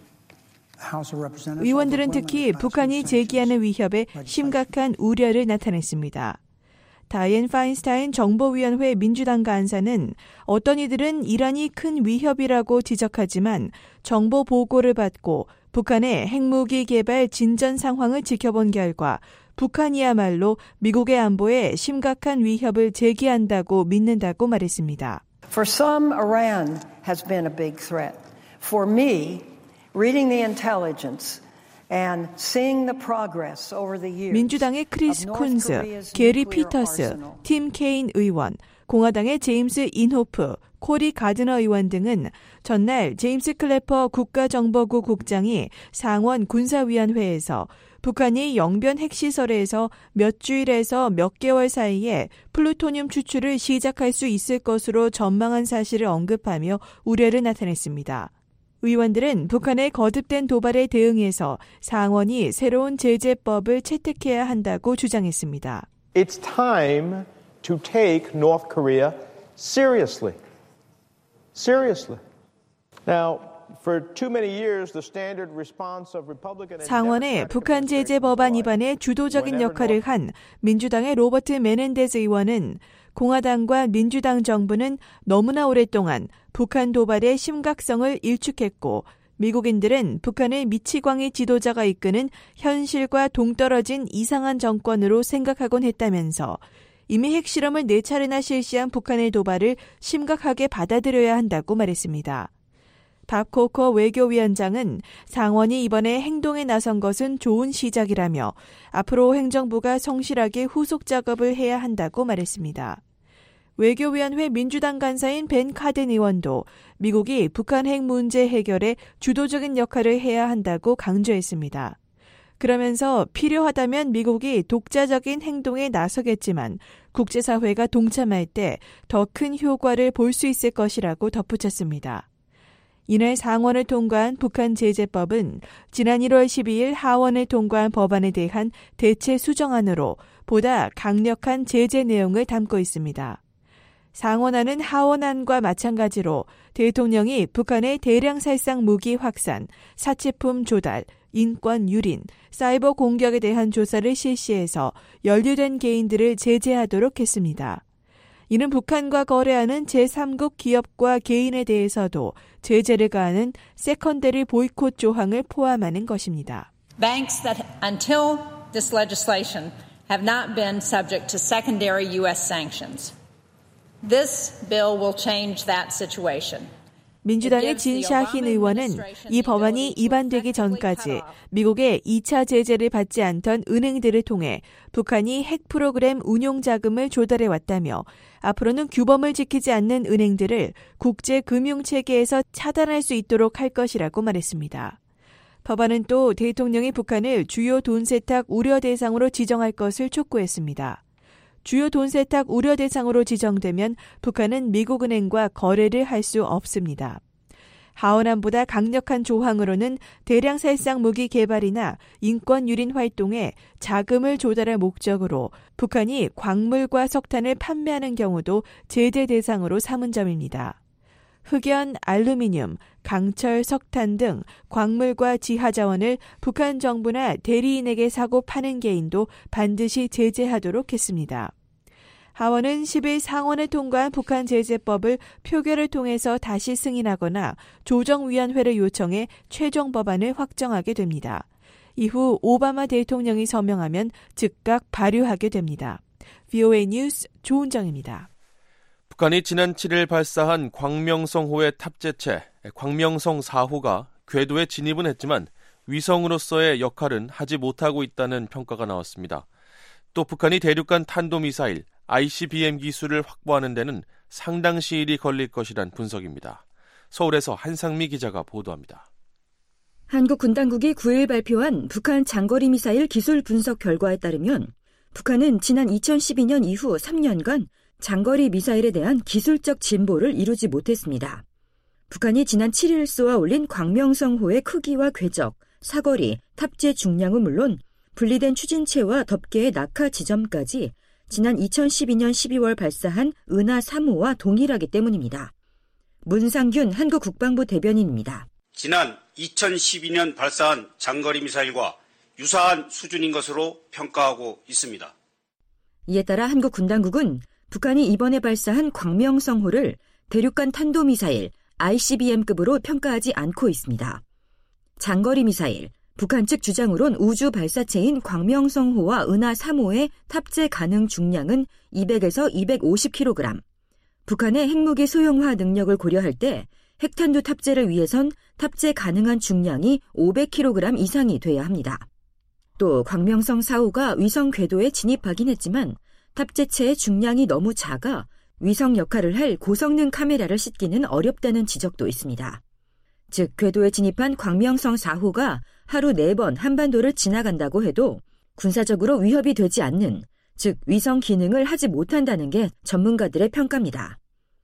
의원들은 특히 북한이 제기하는 위협에 심각한 우려를 나타냈습니다. 다이앤 파인스타인 정보위원회 민주당 간사는 어떤 이들은 이란이 큰 위협이라고 지적하지만 정보 보고를 받고 북한의 핵무기 개발 진전 상황을 지켜본 결과 북한이야말로 미국의 안보에 심각한 위협을 제기한다고 믿는다고 말했습니다. For some, Iran has been a big threat. For me, Reading the intelligence and seeing the progress over the years. 민주당의 크리스 쿤스, 게리 피터스, 팀 케인 의원, 공화당의 제임스 인호프, 코리 가드너 의원 등은 전날 제임스 클래퍼 국가정보국 국장이 상원 군사위원회에서 북한이 영변 핵시설에서 몇 주일에서 몇 개월 사이에 플루토늄 추출을 시작할 수 있을 것으로 전망한 사실을 언급하며 우려를 나타냈습니다. 의원들은 북한의 거듭된 도발에 대응해서 상원이 새로운 제재법을 채택해야 한다고 주장했습니다. It's time to take North Korea seriously. Seriously. Now, for too many years, the standard response of Republican and 상원의 북한 제재 법안 입안에 주도적인 역할을 한 민주당의 로버트 메넨데스 의원은 공화당과 민주당 정부는 너무나 오랫동안 북한 도발의 심각성을 일축했고 미국인들은 북한을 미치광이 지도자가 이끄는 현실과 동떨어진 이상한 정권으로 생각하곤 했다면서 이미 핵실험을 네 차례나 실시한 북한의 도발을 심각하게 받아들여야 한다고 말했습니다. 밥 코커 외교위원장은 상원이 이번에 행동에 나선 것은 좋은 시작이라며 앞으로 행정부가 성실하게 후속 작업을 해야 한다고 말했습니다. 외교위원회 민주당 간사인 벤 카든 의원도 미국이 북한 핵 문제 해결에 주도적인 역할을 해야 한다고 강조했습니다. 그러면서 필요하다면 미국이 독자적인 행동에 나서겠지만 국제사회가 동참할 때 더 큰 효과를 볼 수 있을 것이라고 덧붙였습니다. 이날 상원을 통과한 북한 제재법은 지난 일월 십이일 하원을 통과한 법안에 대한 대체 수정안으로 보다 강력한 제재 내용을 담고 있습니다. 상원안은 하원안과 마찬가지로 대통령이 북한의 대량 살상 무기 확산, 사치품 조달, 인권 유린, 사이버 공격에 대한 조사를 실시해서 연루된 개인들을 제재하도록 했습니다. 이는 북한과 거래하는 제삼국 기업과 개인에 대해서도 제재를 가하는 세컨더리 보이콧 조항을 포함하는 것입니다. Banks that until this legislation have not been subject to secondary U S sanctions. This bill will change that situation. 민주당의 진샤힌 의원은 이 법안이 입안되기 전까지 미국의 이 차 제재를 받지 않던 은행들을 통해 북한이 핵 프로그램 운용 자금을 조달해왔다며 앞으로는 규범을 지키지 않는 은행들을 국제금융체계에서 차단할 수 있도록 할 것이라고 말했습니다. 법안은 또 대통령이 북한을 주요 돈 세탁 우려 대상으로 지정할 것을 촉구했습니다. 주요 돈 세탁 우려 대상으로 지정되면 북한은 미국은행과 거래를 할 수 없습니다. 하원안보다 강력한 조항으로는 대량 살상 무기 개발이나 인권 유린 활동에 자금을 조달할 목적으로 북한이 광물과 석탄을 판매하는 경우도 제재 대상으로 삼은 점입니다. 흑연, 알루미늄, 강철, 석탄 등 광물과 지하자원을 북한 정부나 대리인에게 사고 파는 개인도 반드시 제재하도록 했습니다. 하원은 십일 상원을 통과한 북한 제재법을 표결을 통해서 다시 승인하거나 조정위원회를 요청해 최종 법안을 확정하게 됩니다. 이후 오바마 대통령이 서명하면 즉각 발효하게 됩니다. 브이오에이 뉴스 조은정입니다. 북한이 지난 칠일 발사한 광명성호의 탑재체 광명성 사 호가 궤도에 진입은 했지만 위성으로서의 역할은 하지 못하고 있다는 평가가 나왔습니다. 또 북한이 대륙간 탄도미사일 아이씨비엠 기술을 확보하는 데는 상당 시일이 걸릴 것이란 분석입니다. 서울에서 한상미 기자가 보도합니다. 한국 군 당국이 구일 발표한 북한 장거리 미사일 기술 분석 결과에 따르면 북한은 지난 이천십이 년 이후 삼 년간 장거리 미사일에 대한 기술적 진보를 이루지 못했습니다. 북한이 지난 칠일 쏘아 올린 광명성호의 크기와 궤적, 사거리, 탑재 중량은 물론 분리된 추진체와 덮개의 낙하 지점까지 지난 이천십이 년 십이월 발사한 은하 삼 호와 동일하기 때문입니다. 문상균 한국 국방부 대변인입니다. 지난 이천십이 년 발사한 장거리 미사일과 유사한 수준인 것으로 평가하고 있습니다. 이에 따라 한국 군 당국은 북한이 이번에 발사한 광명성호를 대륙간 탄도미사일 아이씨비엠급으로 평가하지 않고 있습니다. 장거리 미사일, 북한 측 주장으론 우주 발사체인 광명성호와 은하 삼 호의 탑재 가능 중량은 이백에서 이백오십 킬로그램, 북한의 핵무기 소형화 능력을 고려할 때 핵탄두 탑재를 위해선 탑재 가능한 중량이 오백 킬로그램 이상이 돼야 합니다. 또 광명성 사 호가 위성 궤도에 진입하긴 했지만 탑재체의 중량이 너무 작아 위성 역할을 할 고성능 카메라를 싣기는 어렵다는 지적도 있습니다. 즉 궤도에 진입한 광명성 사 호가 하루 네 번 한반도를 지나간다고 해도 군사적으로 위협이 되지 않는, 즉 위성 기능을 하지 못한다는 게 전문가들의 평가입니다.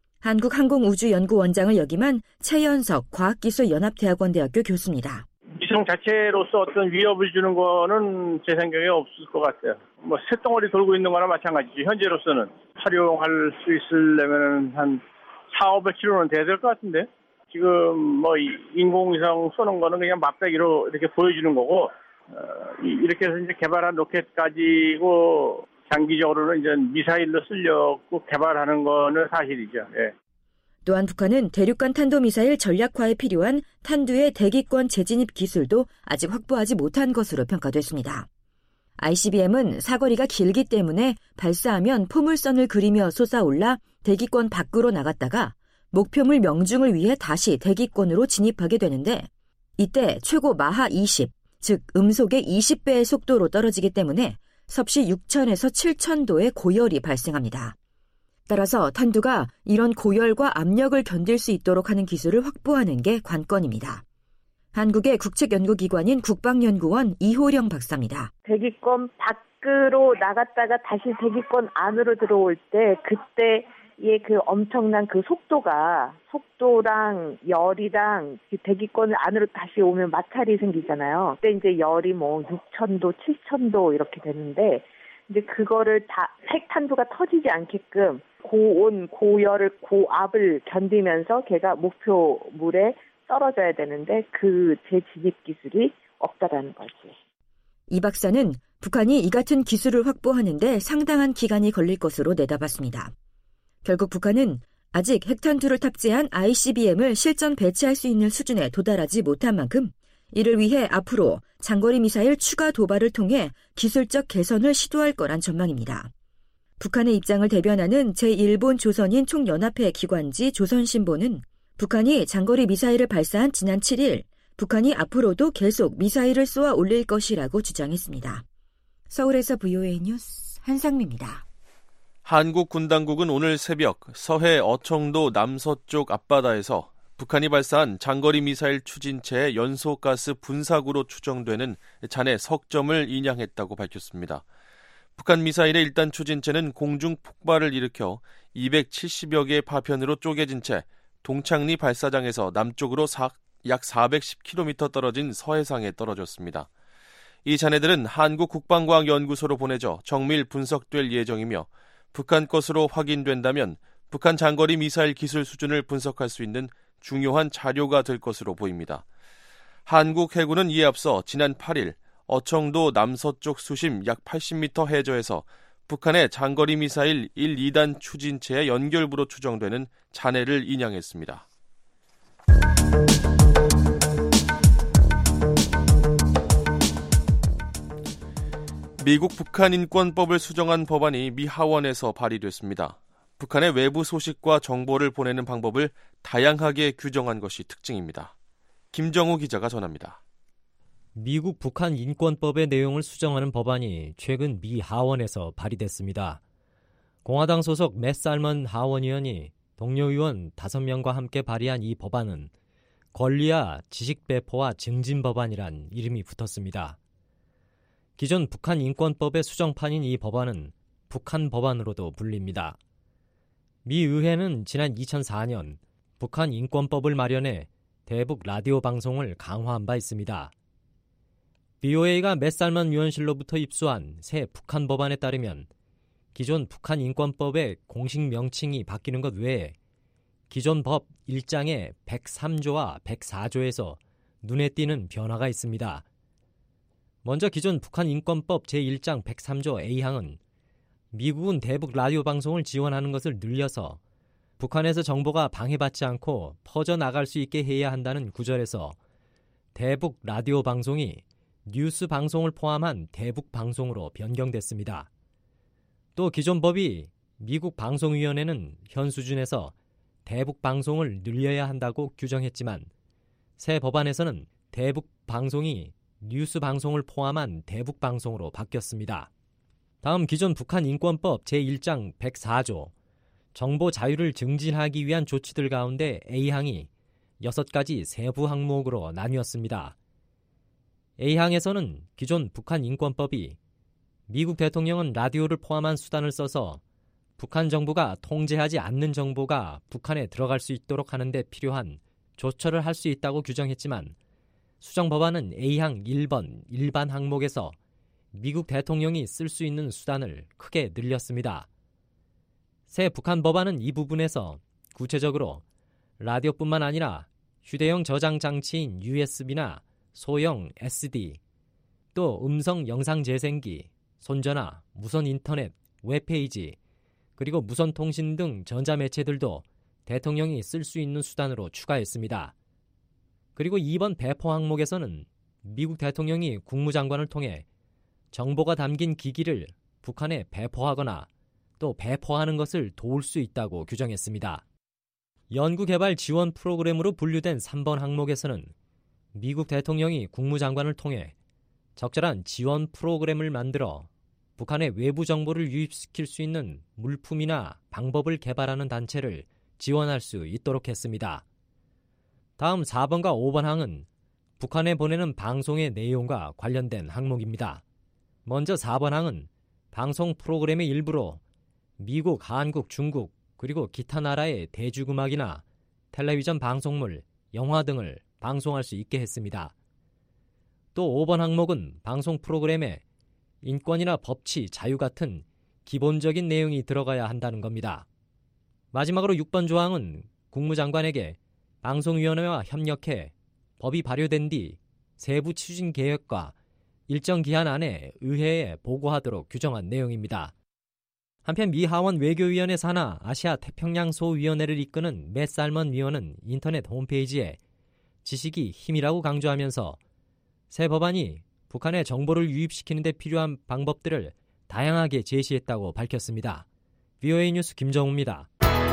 한국항공우주연구원장을 역임한 최연석 과학기술연합대학원대학교 교수입니다. 위성 자체로서 어떤 위협을 주는 거는 제 생각에 없을 것 같아요. 뭐 쇳덩어리 돌고 있는 거나 마찬가지죠. 현재로서는 활용할 수 있으려면 한 사오백 킬로미터는 돼야 될 것 같은데 지금 뭐 인공위성 쏘는 거는 그냥 맛배기로 이렇게 보여주는 거고 어, 이렇게 해서 이제 개발한 로켓 가지고 장기적으로는 이제 미사일로 쓰려고 개발하는 거는 사실이죠. 예. 또한 북한은 대륙간 탄도미사일 전략화에 필요한 탄두의 대기권 재진입 기술도 아직 확보하지 못한 것으로 평가됐습니다. 아이씨비엠은 사거리가 길기 때문에 발사하면 포물선을 그리며 솟아올라 대기권 밖으로 나갔다가 목표물 명중을 위해 다시 대기권으로 진입하게 되는데 이때 최고 마하 이십, 즉 음속의 이십 배의 속도로 떨어지기 때문에 섭씨 육천에서 칠천 도의 고열이 발생합니다. 따라서 탄두가 이런 고열과 압력을 견딜 수 있도록 하는 기술을 확보하는 게 관건입니다. 한국의 국책연구기관인 국방연구원 이호령 박사입니다. 대기권 밖으로 나갔다가 다시 대기권 안으로 들어올 때 그때의 그 엄청난 그 속도가 속도랑 열이랑 대기권 안으로 다시 오면 마찰이 생기잖아요. 그때 이제 열이 뭐 육천 도, 칠천 도 이렇게 되는데 이제 그거를 다 핵탄두가 터지지 않게끔 고온, 고열을, 고압을 견디면서 걔가 목표물에 떨어져야 되는데 그 재진입 기술이 없다라는 거지. 이 박사는 북한이 이 같은 기술을 확보하는 데 상당한 기간이 걸릴 것으로 내다봤습니다. 결국 북한은 아직 핵탄두를 탑재한 아이씨비엠을 실전 배치할 수 있는 수준에 도달하지 못한 만큼 이를 위해 앞으로 장거리 미사일 추가 도발을 통해 기술적 개선을 시도할 거란 전망입니다. 북한의 입장을 대변하는 제일본 조선인 총연합회 기관지 조선신보는 북한이 장거리 미사일을 발사한 지난 칠 일 북한이 앞으로도 계속 미사일을 쏘아 올릴 것이라고 주장했습니다. 서울에서 브이오에이 뉴스 한상미입니다. 한국 군 당국은 오늘 새벽 서해 어청도 남서쪽 앞바다에서 북한이 발사한 장거리 미사일 추진체의 연소가스 분사구로 추정되는 잔해 석점을 인양했다고 밝혔습니다. 북한 미사일의 일 단 추진체는 공중 폭발을 일으켜 이백칠십여 개의 파편으로 쪼개진 채 동창리 발사장에서 남쪽으로 약 사백십 킬로미터 떨어진 서해상에 떨어졌습니다. 이 잔해들은 한국 국방과학연구소로 보내져 정밀 분석될 예정이며 북한 것으로 확인된다면 북한 장거리 미사일 기술 수준을 분석할 수 있는 중요한 자료가 될 것으로 보입니다. 한국 해군은 이에 앞서 지난 팔 일 어청도 남서쪽 수심 약 팔십 미터 해저에서 북한의 장거리 미사일 일, 이 단 추진체의 연결부로 추정되는 잔해를 인양했습니다. 미국 북한 인권법을 수정한 법안이 미 하원에서 발의됐습니다. 북한의 외부 소식과 정보를 보내는 방법을 다양하게 규정한 것이 특징입니다. 김정우 기자가 전합니다. 미국 북한 인권법의 내용을 수정하는 법안이 최근 미 하원에서 발의됐습니다. 공화당 소속 맷 살먼 하원 의원이 동료 의원 다섯 명과 함께 발의한 이 법안은 권리와 지식 배포와 증진 법안이란 이름이 붙었습니다. 기존 북한 인권법의 수정판인 이 법안은 북한 법안으로도 불립니다. 미 의회는 지난 이천사 년 북한 인권법을 마련해 대북 라디오 방송을 강화한 바 있습니다. 브이오에이가 맷 살먼 위원실로부터 입수한 새 북한 법안에 따르면 기존 북한 인권법의 공식 명칭이 바뀌는 것 외에 기존 법 일 장의 백삼 조와 백사 조에서 눈에 띄는 변화가 있습니다. 먼저 기존 북한 인권법 제일 장 백삼 조 A항은 미국은 대북 라디오 방송을 지원하는 것을 늘려서 북한에서 정보가 방해받지 않고 퍼져나갈 수 있게 해야 한다는 구절에서 대북 라디오 방송이 뉴스 방송을 포함한 대북 방송으로 변경됐습니다. 또 기존 법이 미국 방송위원회는 현 수준에서 대북 방송을 늘려야 한다고 규정했지만 새 법안에서는 대북 방송이 뉴스 방송을 포함한 대북 방송으로 바뀌었습니다. 다음 기존 북한 인권법 제일 장 백사 조 정보 자유를 증진하기 위한 조치들 가운데 A항이 여섯 가지 세부 항목으로 나뉘었습니다. A항에서는 기존 북한 인권법이 미국 대통령은 라디오를 포함한 수단을 써서 북한 정부가 통제하지 않는 정보가 북한에 들어갈 수 있도록 하는 데 필요한 조처를 할 수 있다고 규정했지만 수정 법안은 A항 일 번 일반 항목에서 미국 대통령이 쓸 수 있는 수단을 크게 늘렸습니다. 새 북한 법안은 이 부분에서 구체적으로 라디오뿐만 아니라 휴대용 저장 장치인 유에스비나 소형 에스디, 또 음성 영상 재생기, 손전화, 무선 인터넷, 웹페이지, 그리고 무선 통신 등 전자매체들도 대통령이 쓸 수 있는 수단으로 추가했습니다. 그리고 이번 배포 항목에서는 미국 대통령이 국무장관을 통해 정보가 담긴 기기를 북한에 배포하거나 또 배포하는 것을 도울 수 있다고 규정했습니다. 연구개발 지원 프로그램으로 분류된 삼 번 항목에서는 미국 대통령이 국무장관을 통해 적절한 지원 프로그램을 만들어 북한의 외부 정보를 유입시킬 수 있는 물품이나 방법을 개발하는 단체를 지원할 수 있도록 했습니다. 다음 사 번과 오 번 항은 북한에 보내는 방송의 내용과 관련된 항목입니다. 먼저 사 번 항은 방송 프로그램의 일부로 미국, 한국, 중국, 그리고 기타 나라의 대중음악이나 텔레비전 방송물, 영화 등을 방송할 수 있게 했습니다. 또 오 번 항목은 방송 프로그램에 인권이나 법치, 자유 같은 기본적인 내용이 들어가야 한다는 겁니다. 마지막으로 육 번 조항은 국무장관에게 방송위원회와 협력해 법이 발효된 뒤 세부 추진 계획과 일정 기한 안에 의회에 보고하도록 규정한 내용입니다. 한편 미 하원 외교위원회 산하 아시아 태평양 소위원회를 이끄는 맷 살먼 위원은 인터넷 홈페이지에 지식이 힘이라고 강조하면서 새 법안이 북한의 정보를 유입시키는 데 필요한 방법들을 다양하게 제시했다고 밝혔습니다. 브이오에이 뉴스 김정우입니다.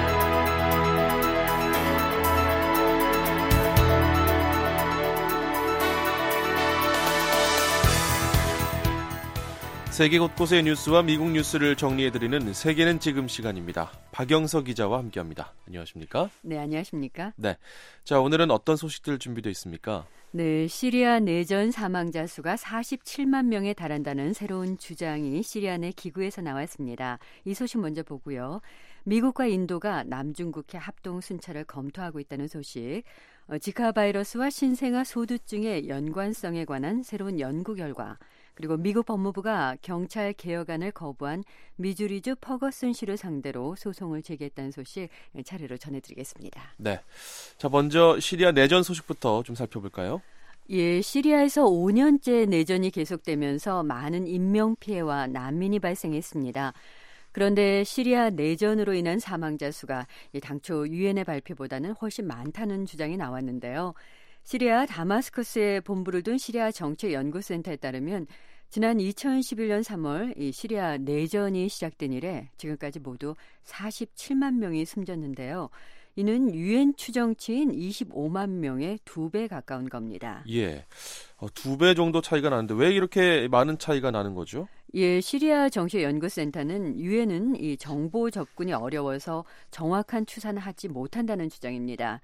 세계 곳곳의 뉴스와 미국 뉴스를 정리해드리는 세계는 지금 시간입니다. 박영서 기자와 함께합니다. 안녕하십니까? 네, 안녕하십니까? 네, 자 오늘은 어떤 소식들 준비되어 있습니까? 네, 시리아 내전 사망자 수가 사십칠만 명에 달한다는 새로운 주장이 시리아 내 기구에서 나왔습니다. 이 소식 먼저 보고요. 미국과 인도가 남중국해 합동 순찰을 검토하고 있다는 소식, 어, 지카 바이러스와 신생아 소두증의 연관성에 관한 새로운 연구 결과, 그리고 미국 법무부가 경찰 개혁안을 거부한 미주리주 퍼거슨 씨를 상대로 소송을 제기했다는 소식 차례로 전해드리겠습니다. 네, 자 먼저 시리아 내전 소식부터 좀 살펴볼까요? 예, 시리아에서 오 년째 내전이 계속되면서 많은 인명피해와 난민이 발생했습니다. 그런데 시리아 내전으로 인한 사망자 수가 당초 유엔의 발표보다는 훨씬 많다는 주장이 나왔는데요. 시리아 다마스커스에 본부를 둔 시리아 정책연구센터에 따르면 지난 이천십일 년 삼월 이 시리아 내전이 시작된 이래 지금까지 모두 사십칠만 명이 숨졌는데요. 이는 유엔 추정치인 이십오만 명의 두 배 가까운 겁니다. 예, 어, 두 배 정도 차이가 나는데 왜 이렇게 많은 차이가 나는 거죠? 예, 시리아 정책연구센터는 유엔은 이 정보 접근이 어려워서 정확한 추산을 하지 못한다는 주장입니다.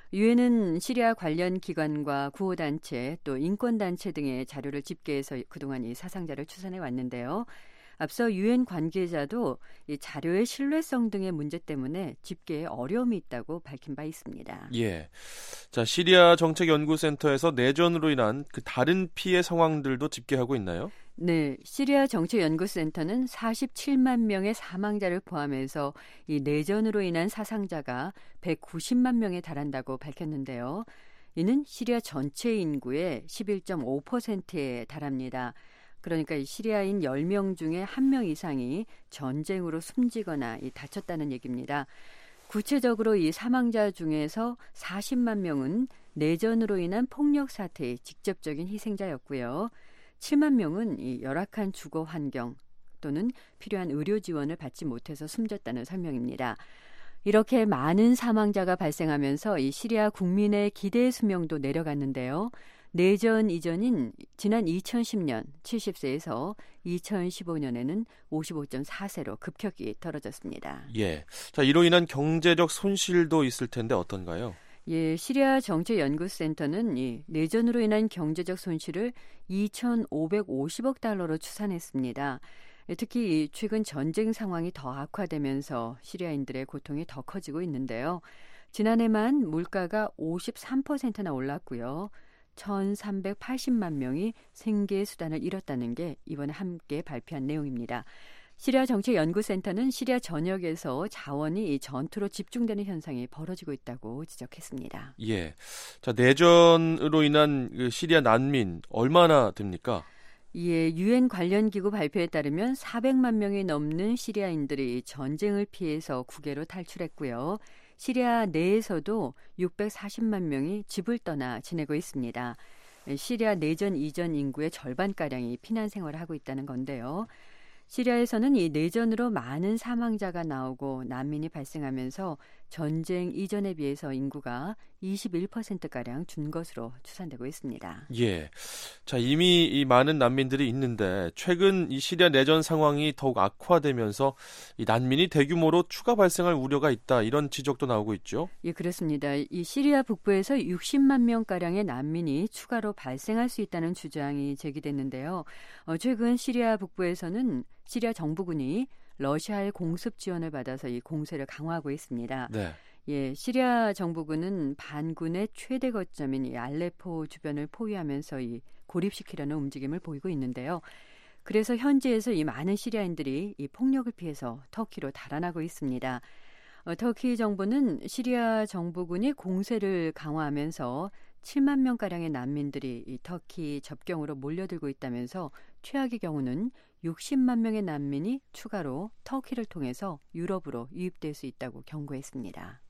유엔은 시리아 관련 기관과 구호단체 또 인권단체 등의 자료를 집계해서 그동안 이 사상자를 추산해 왔는데요. 앞서 유엔 관계자도 이 자료의 신뢰성 등의 문제 때문에 집계에 어려움이 있다고 밝힌 바 있습니다. 예, 자 시리아 정책연구센터에서 내전으로 인한 그 다른 피해 상황들도 집계하고 있나요? 네, 시리아 정책연구센터는 사십칠만 명의 사망자를 포함해서 이 내전으로 인한 사상자가 백구십만 명에 달한다고 밝혔는데요. 이는 시리아 전체 인구의 십일 점 오 퍼센트에 달합니다. 그러니까 이 시리아인 열 명 중에 한 명 이상이 전쟁으로 숨지거나 이 다쳤다는 얘기입니다. 구체적으로 이 사망자 중에서 사십만 명은 내전으로 인한 폭력 사태의 직접적인 희생자였고요. 칠만 명은 이 열악한 주거 환경 또는 필요한 의료 지원을 받지 못해서 숨졌다는 설명입니다. 이렇게 많은 사망자가 발생하면서 이 시리아 국민의 기대 수명도 내려갔는데요. 내전 이전인 지난 이천십 년 칠십 세에서 이천십오 년에는 오십오 점 사 세로 급격히 떨어졌습니다. 예, 자 이로 인한 경제적 손실도 있을 텐데 어떤가요? 예, 시리아 정책연구센터는 이 내전으로 인한 경제적 손실을 이천오백오십억 달러로 추산했습니다. 특히 최근 전쟁 상황이 더 악화되면서 시리아인들의 고통이 더 커지고 있는데요. 지난해만 물가가 오십삼 퍼센트나 올랐고요. 천삼백팔십만 명이 생계 수단을 잃었다는 게 이번에 함께 발표한 내용입니다. 시리아 정책연구센터는 시리아 전역에서 자원이 전투로 집중되는 현상이 벌어지고 있다고 지적했습니다. 예, 자 내전으로 인한 그 시리아 난민 얼마나 됩니까? 예, 유엔 관련 기구 발표에 따르면 사백만 명이 넘는 시리아인들이 전쟁을 피해서 국외로 탈출했고요. 시리아 내에서도 육백사십만 명이 집을 떠나 지내고 있습니다. 시리아 내전 이전 인구의 절반가량이 피난 생활을 하고 있다는 건데요. 시리아에서는 이 내전으로 많은 사망자가 나오고 난민이 발생하면서 전쟁 이전에 비해서 인구가 이십일 퍼센트가량 준 것으로 추산되고 있습니다. 예. 자, 이미 이 많은 난민들이 있는데 최근 이 시리아 내전 상황이 더욱 악화되면서 이 난민이 대규모로 추가 발생할 우려가 있다. 이런 지적도 나오고 있죠. 예, 그렇습니다. 이 시리아 북부에서 육십만 명가량의 난민이 추가로 발생할 수 있다는 주장이 제기됐는데요. 어, 최근 시리아 북부에서는 시리아 정부군이 러시아의 공습 지원을 받아서 이 공세를 강화하고 있습니다. 네. 예, 시리아 정부군은 반군의 최대 거점인 이 알레포 주변을 포위하면서 이 고립시키려는 움직임을 보이고 있는데요. 그래서 현지에서 이 많은 시리아인들이 이 폭력을 피해서 터키로 달아나고 있습니다. 어, 터키 정부는 시리아 정부군이 공세를 강화하면서 칠만 명가량의 난민들이 이 터키 접경으로 몰려들고 있다면서 최악의 경우는 육십만 명의 난민이 추가로 터키를 통해서 유럽으로 유입될 수 있다고 경고했습니다.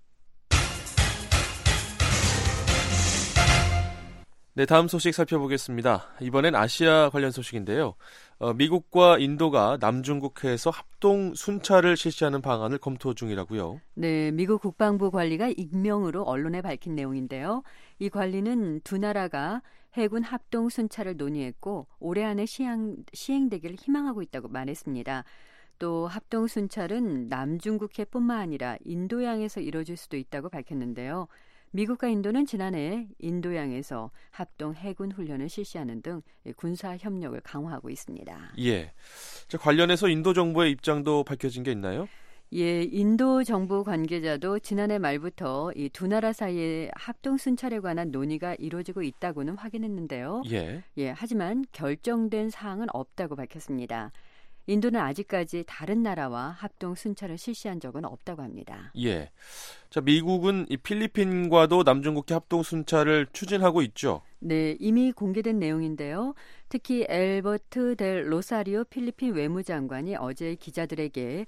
네, 다음 소식 살펴보겠습니다. 이번엔 아시아 관련 소식인데요. 어, 미국과 인도가 남중국해에서 합동 순찰을 실시하는 방안을 검토 중이라고요. 네, 미국 국방부 관리가 익명으로 언론에 밝힌 내용인데요. 이 관리는 두 나라가 해군 합동 순찰을 논의했고 올해 안에 시행, 시행되기를 희망하고 있다고 말했습니다. 또 합동 순찰은 남중국해뿐만 아니라 인도양에서 이뤄질 수도 있다고 밝혔는데요. 미국과 인도는 지난해 인도양에서 합동 해군 훈련을 실시하는 등 군사 협력을 강화하고 있습니다. 예. 자, 관련해서 인도 정부의 입장도 밝혀진 게 있나요? 예, 인도 정부 관계자도 지난해 말부터 이 두 나라 사이의 합동 순찰에 관한 논의가 이루어지고 있다고는 확인했는데요. 예. 예, 하지만 결정된 사항은 없다고 밝혔습니다. 인도는 아직까지 다른 나라와 합동 순찰을 실시한 적은 없다고 합니다. 예. 자, 미국은 이 필리핀과도 남중국해 합동 순찰을 추진하고 있죠. 네, 이미 공개된 내용인데요. 특히 엘버트 델 로사리오 필리핀 외무장관이 어제 기자들에게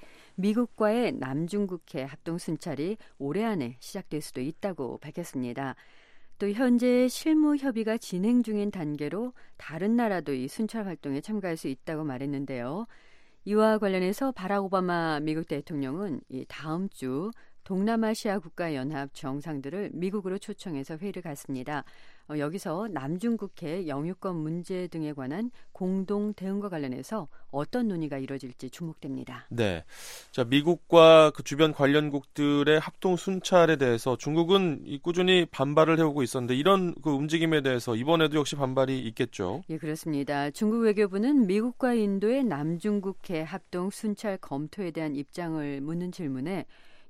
미국과의 남중국해 합동 순찰이 올해 안에 시작될 수도 있다고 밝혔습니다. 또 현재 실무 협의가 진행 중인 단계로 다른 나라도 이 순찰 활동에 참가할 수 있다고 말했는데요. 이와 관련해서 바락 오바마 미국 대통령은 이 다음 주 동남아시아 국가연합 정상들을 미국으로 초청해서 회의를 갖습니다. 어, 여기서 남중국해 영유권 문제 등에 관한 공동 대응과 관련해서 어떤 논의가 이루어질지 주목됩니다. 네, 자 미국과 그 주변 관련국들의 합동 순찰에 대해서 중국은 꾸준히 반발을 해오고 있었는데 이런 그 움직임에 대해서 이번에도 역시 반발이 있겠죠. 예, 그렇습니다. 중국 외교부는 미국과 인도의 남중국해 합동 순찰 검토에 대한 입장을 묻는 질문에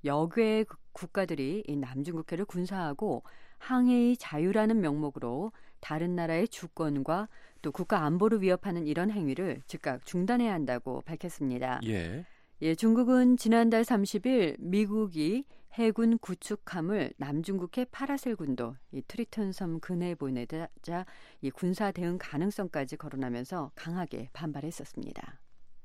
여개의 국가들이 이 남중국해를 군사하고 항해의 자유라는 명목으로 다른 나라의 주권과 또 국가 안보를 위협하는 이런 행위를 즉각 중단해야 한다고 밝혔습니다. 예. 예, 중국은 지난달 삼십 일 미국이 해군 구축함을 남중국해 파라셀 군도 이 트리톤 섬 근해에 보내자 이 군사 대응 가능성까지 거론하면서 강하게 반발했었습니다.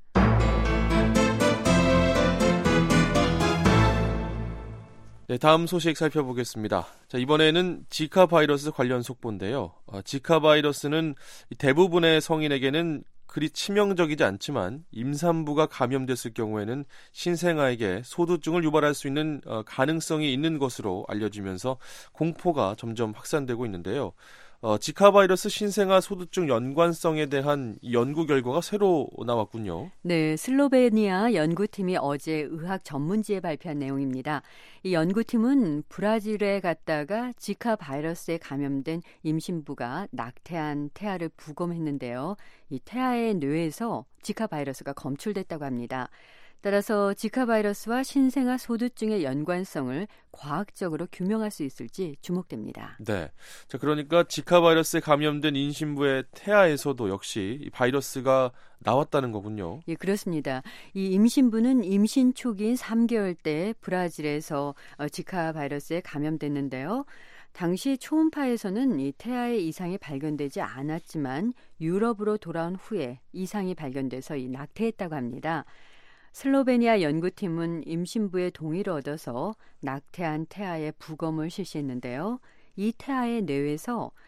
네, 다음 소식 살펴보겠습니다. 자, 이번에는 지카 바이러스 관련 속보인데요. 어, 지카 바이러스는 대부분의 성인에게는 그리 치명적이지 않지만 임산부가 감염됐을 경우에는 신생아에게 소두증을 유발할 수 있는 어, 가능성이 있는 것으로 알려지면서 공포가 점점 확산되고 있는데요. 어, 지카 바이러스 신생아 소두증 연관성에 대한 연구 결과가 새로 나왔군요. 네, 슬로베니아 연구팀이 어제 의학 전문지에 발표한 내용입니다. 이 연구팀은 브라질에 갔다가 지카 바이러스에 감염된 임신부가 낙태한 태아를 부검했는데요. 이 태아의 뇌에서 지카 바이러스가 검출됐다고 합니다. 따라서 지카 바이러스와 신생아 소두증의 연관성을 과학적으로 규명할 수 있을지 주목됩니다. 네, 자 그러니까 지카 바이러스에 감염된 임신부의 태아에서도 역시 이 바이러스가 나왔다는 거군요. 예, 그렇습니다. 이 임신부는 임신 초기인 삼 개월 때 브라질에서 지카 바이러스에 감염됐는데요. 당시 초음파에서는 이 태아의 이상이 발견되지 않았지만 유럽으로 돌아온 후에 이상이 발견돼서 이 낙태했다고 합니다. 슬로베니아 연구팀은 임신부의 동의를 얻어서 낙태한 태아의 부검을 실시했는데요. 이 태아의 뇌에서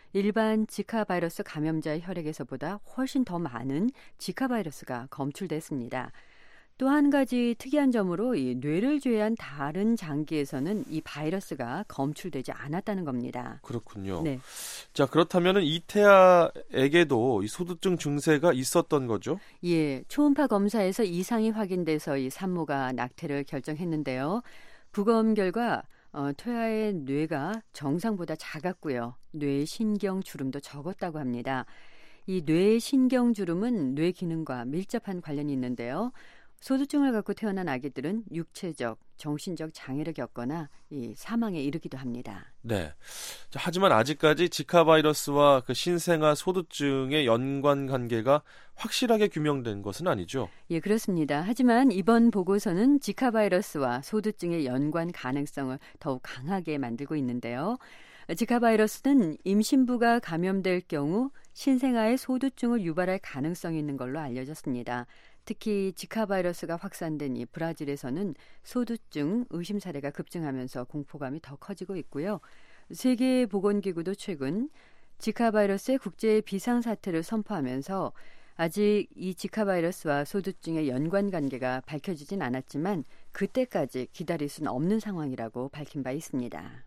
일반 지카 바이러스 감염자의 혈액에서보다 훨씬 더 많은 지카 바이러스가 검출됐습니다. 또 한 가지 특이한 점으로 이 뇌를 제외한 다른 장기에서는 이 바이러스가 검출되지 않았다는 겁니다. 그렇군요. 네. 자, 그렇다면 이태아에게도 이 소두증 증세가 있었던 거죠? 예, 초음파 검사에서 이상이 확인돼서 이 산모가 낙태를 결정했는데요. 부검 결과 어, 태아의 뇌가 정상보다 작았고요. 뇌 신경 주름도 적었다고 합니다. 이 뇌 신경 주름은 뇌 기능과 밀접한 관련이 있는데요. 소두증을 갖고 태어난 아기들은 육체적, 정신적 장애를 겪거나 이 사망에 이르기도 합니다. 네. 자, 하지만 아직까지 지카 바이러스와 그 신생아 소두증의 연관 관계가 확실하게 규명된 것은 아니죠? 예, 그렇습니다. 하지만 이번 보고서는 지카 바이러스와 소두증의 연관 가능성을 더욱 강하게 만들고 있는데요. 지카 바이러스는 임신부가 감염될 경우 신생아의 소두증을 유발할 가능성이 있는 걸로 알려졌습니다. 특히 지카 바이러스가 확산된 이 브라질에서는 소두증 의심 사례가 급증하면서 공포감이 더 커지고 있고요. 세계보건기구도 최근 지카 바이러스의 국제 비상사태를 선포하면서 아직 이 지카 바이러스와 소두증의 연관 관계가 밝혀지진 않았지만 그때까지 기다릴 수는 없는 상황이라고 밝힌 바 있습니다.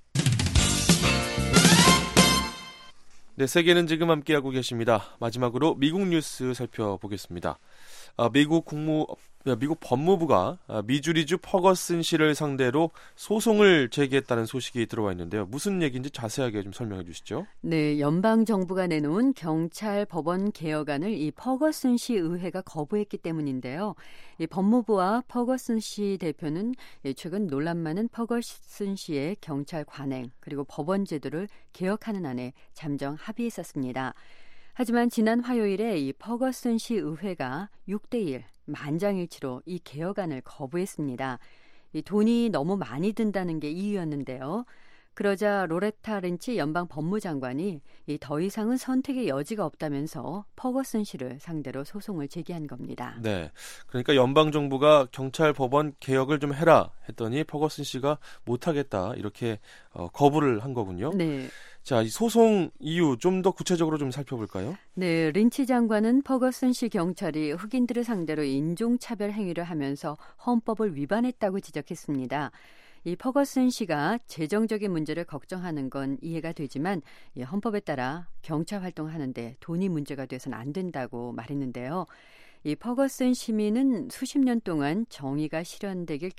네, 세계는 지금 함께하고 계십니다. 마지막으로 미국 뉴스 살펴보겠습니다. 아, 미국 국무, 미국 법무부가 미주리주 퍼거슨 씨를 상대로 소송을 제기했다는 소식이 들어와 있는데요. 무슨 얘기인지 자세하게 좀 설명해 주시죠. 네, 연방 정부가 내놓은 경찰 법원 개혁안을 이 퍼거슨 씨 의회가 거부했기 때문인데요. 이 법무부와 퍼거슨 씨 대표는 최근 논란 많은 퍼거슨 씨의 경찰 관행 그리고 법원 제도를 개혁하는 안에 잠정 합의했었습니다. 하지만 지난 화요일에 이 퍼거슨 씨 의회가 육 대 일 만장일치로 이 개혁안을 거부했습니다. 이 돈이 너무 많이 든다는 게 이유였는데요. 그러자 로레타 린치 연방 법무장관이 이 더 이상은 선택의 여지가 없다면서 퍼거슨 씨를 상대로 소송을 제기한 겁니다. 네, 그러니까 연방 정부가 경찰 법원 개혁을 좀 해라 했더니 퍼거슨 씨가 못하겠다 이렇게 어, 거부를 한 거군요. 네. 자, 이 소송 이유 좀 더 구체적으로 좀 살펴볼까요? 네, 린치 장관은 퍼거슨 씨 경찰이 흑인들을 상대로 인종차별 행위를 하면서 헌법을 위반했다고 지적했습니다. 이 퍼거슨 씨가 재정적인 문제를 걱정하는 건 이해가 되지만 이 헌법에 따라 경찰 활동하는데 돈이 문제가 돼서는 안 된다고 말했는데요. 이 퍼거슨 시민은 수십 년 동안 정의가 실현되길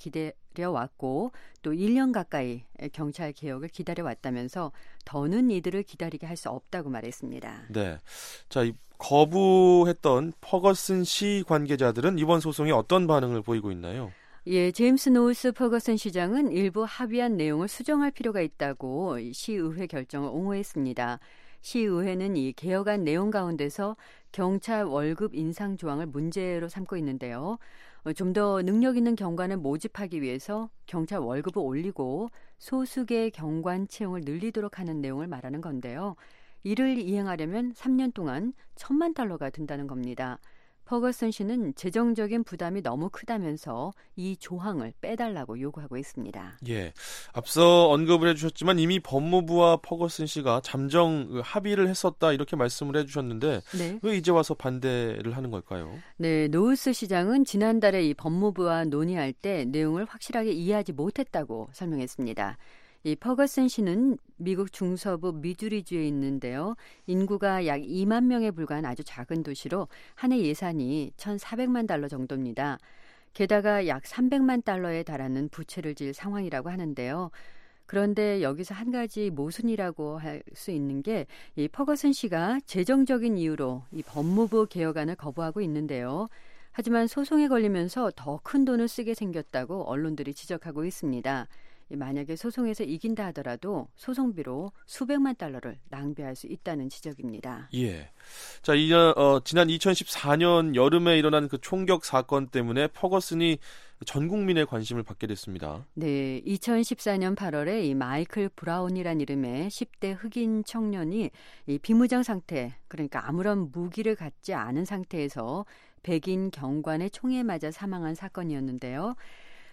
기다려왔고 또 일 년 가까이 경찰 개혁을 기다려왔다면서 더는 이들을 기다리게 할 수 없다고 말했습니다. 네, 자, 이 거부했던 퍼거슨 시 관계자들은 이번 소송에 어떤 반응을 보이고 있나요? 예, 제임스 노우스 퍼거슨 시장은 일부 합의한 내용을 수정할 필요가 있다고 시의회 결정을 옹호했습니다. 시의회는 이 개혁안 내용 가운데서 경찰 월급 인상 조항을 문제로 삼고 있는데요. 좀 더 능력 있는 경관을 모집하기 위해서 경찰 월급을 올리고 소수계 경관 채용을 늘리도록 하는 내용을 말하는 건데요. 이를 이행하려면 삼 년 동안 천만 달러가 든다는 겁니다. 퍼거슨 씨는 재정적인 부담이 너무 크다면서 이 조항을 빼달라고 요구하고 있습니다. 예, 앞서 언급을 해주셨지만 이미 법무부와 퍼거슨 씨가 잠정 합의를 했었다 이렇게 말씀을 해주셨는데 네. 왜 이제 와서 반대를 하는 걸까요? 네, 노우스 시장은 지난달에 이 법무부와 논의할 때 내용을 확실하게 이해하지 못했다고 설명했습니다. 이 퍼거슨 씨는 미국 중서부 미주리주에 있는데요. 인구가 약 이만 명에 불과한 아주 작은 도시로 한 해 예산이 천사백만 달러 정도입니다. 게다가 약 삼백만 달러에 달하는 부채를 질 상황이라고 하는데요. 그런데 여기서 한 가지 모순이라고 할 수 있는 게 이 퍼거슨 씨가 재정적인 이유로 이 법무부 개혁안을 거부하고 있는데요. 하지만 소송에 걸리면서 더 큰 돈을 쓰게 생겼다고 언론들이 지적하고 있습니다. 만약에 소송에서 이긴다 하더라도 소송비로 수백만 달러를 낭비할 수 있다는 지적입니다. 예. 자, 이, 어, 지난 이천십사 년 여름에 일어난 그 총격 사건 때문에 퍼거슨이 전 국민의 관심을 받게 됐습니다. 네, 이천십사 년 팔월에 이 마이클 브라운이란 이름의 십 대 흑인 청년이 이 비무장 상태, 그러니까 아무런 무기를 갖지 않은 상태에서 백인 경관의 총에 맞아 사망한 사건이었는데요.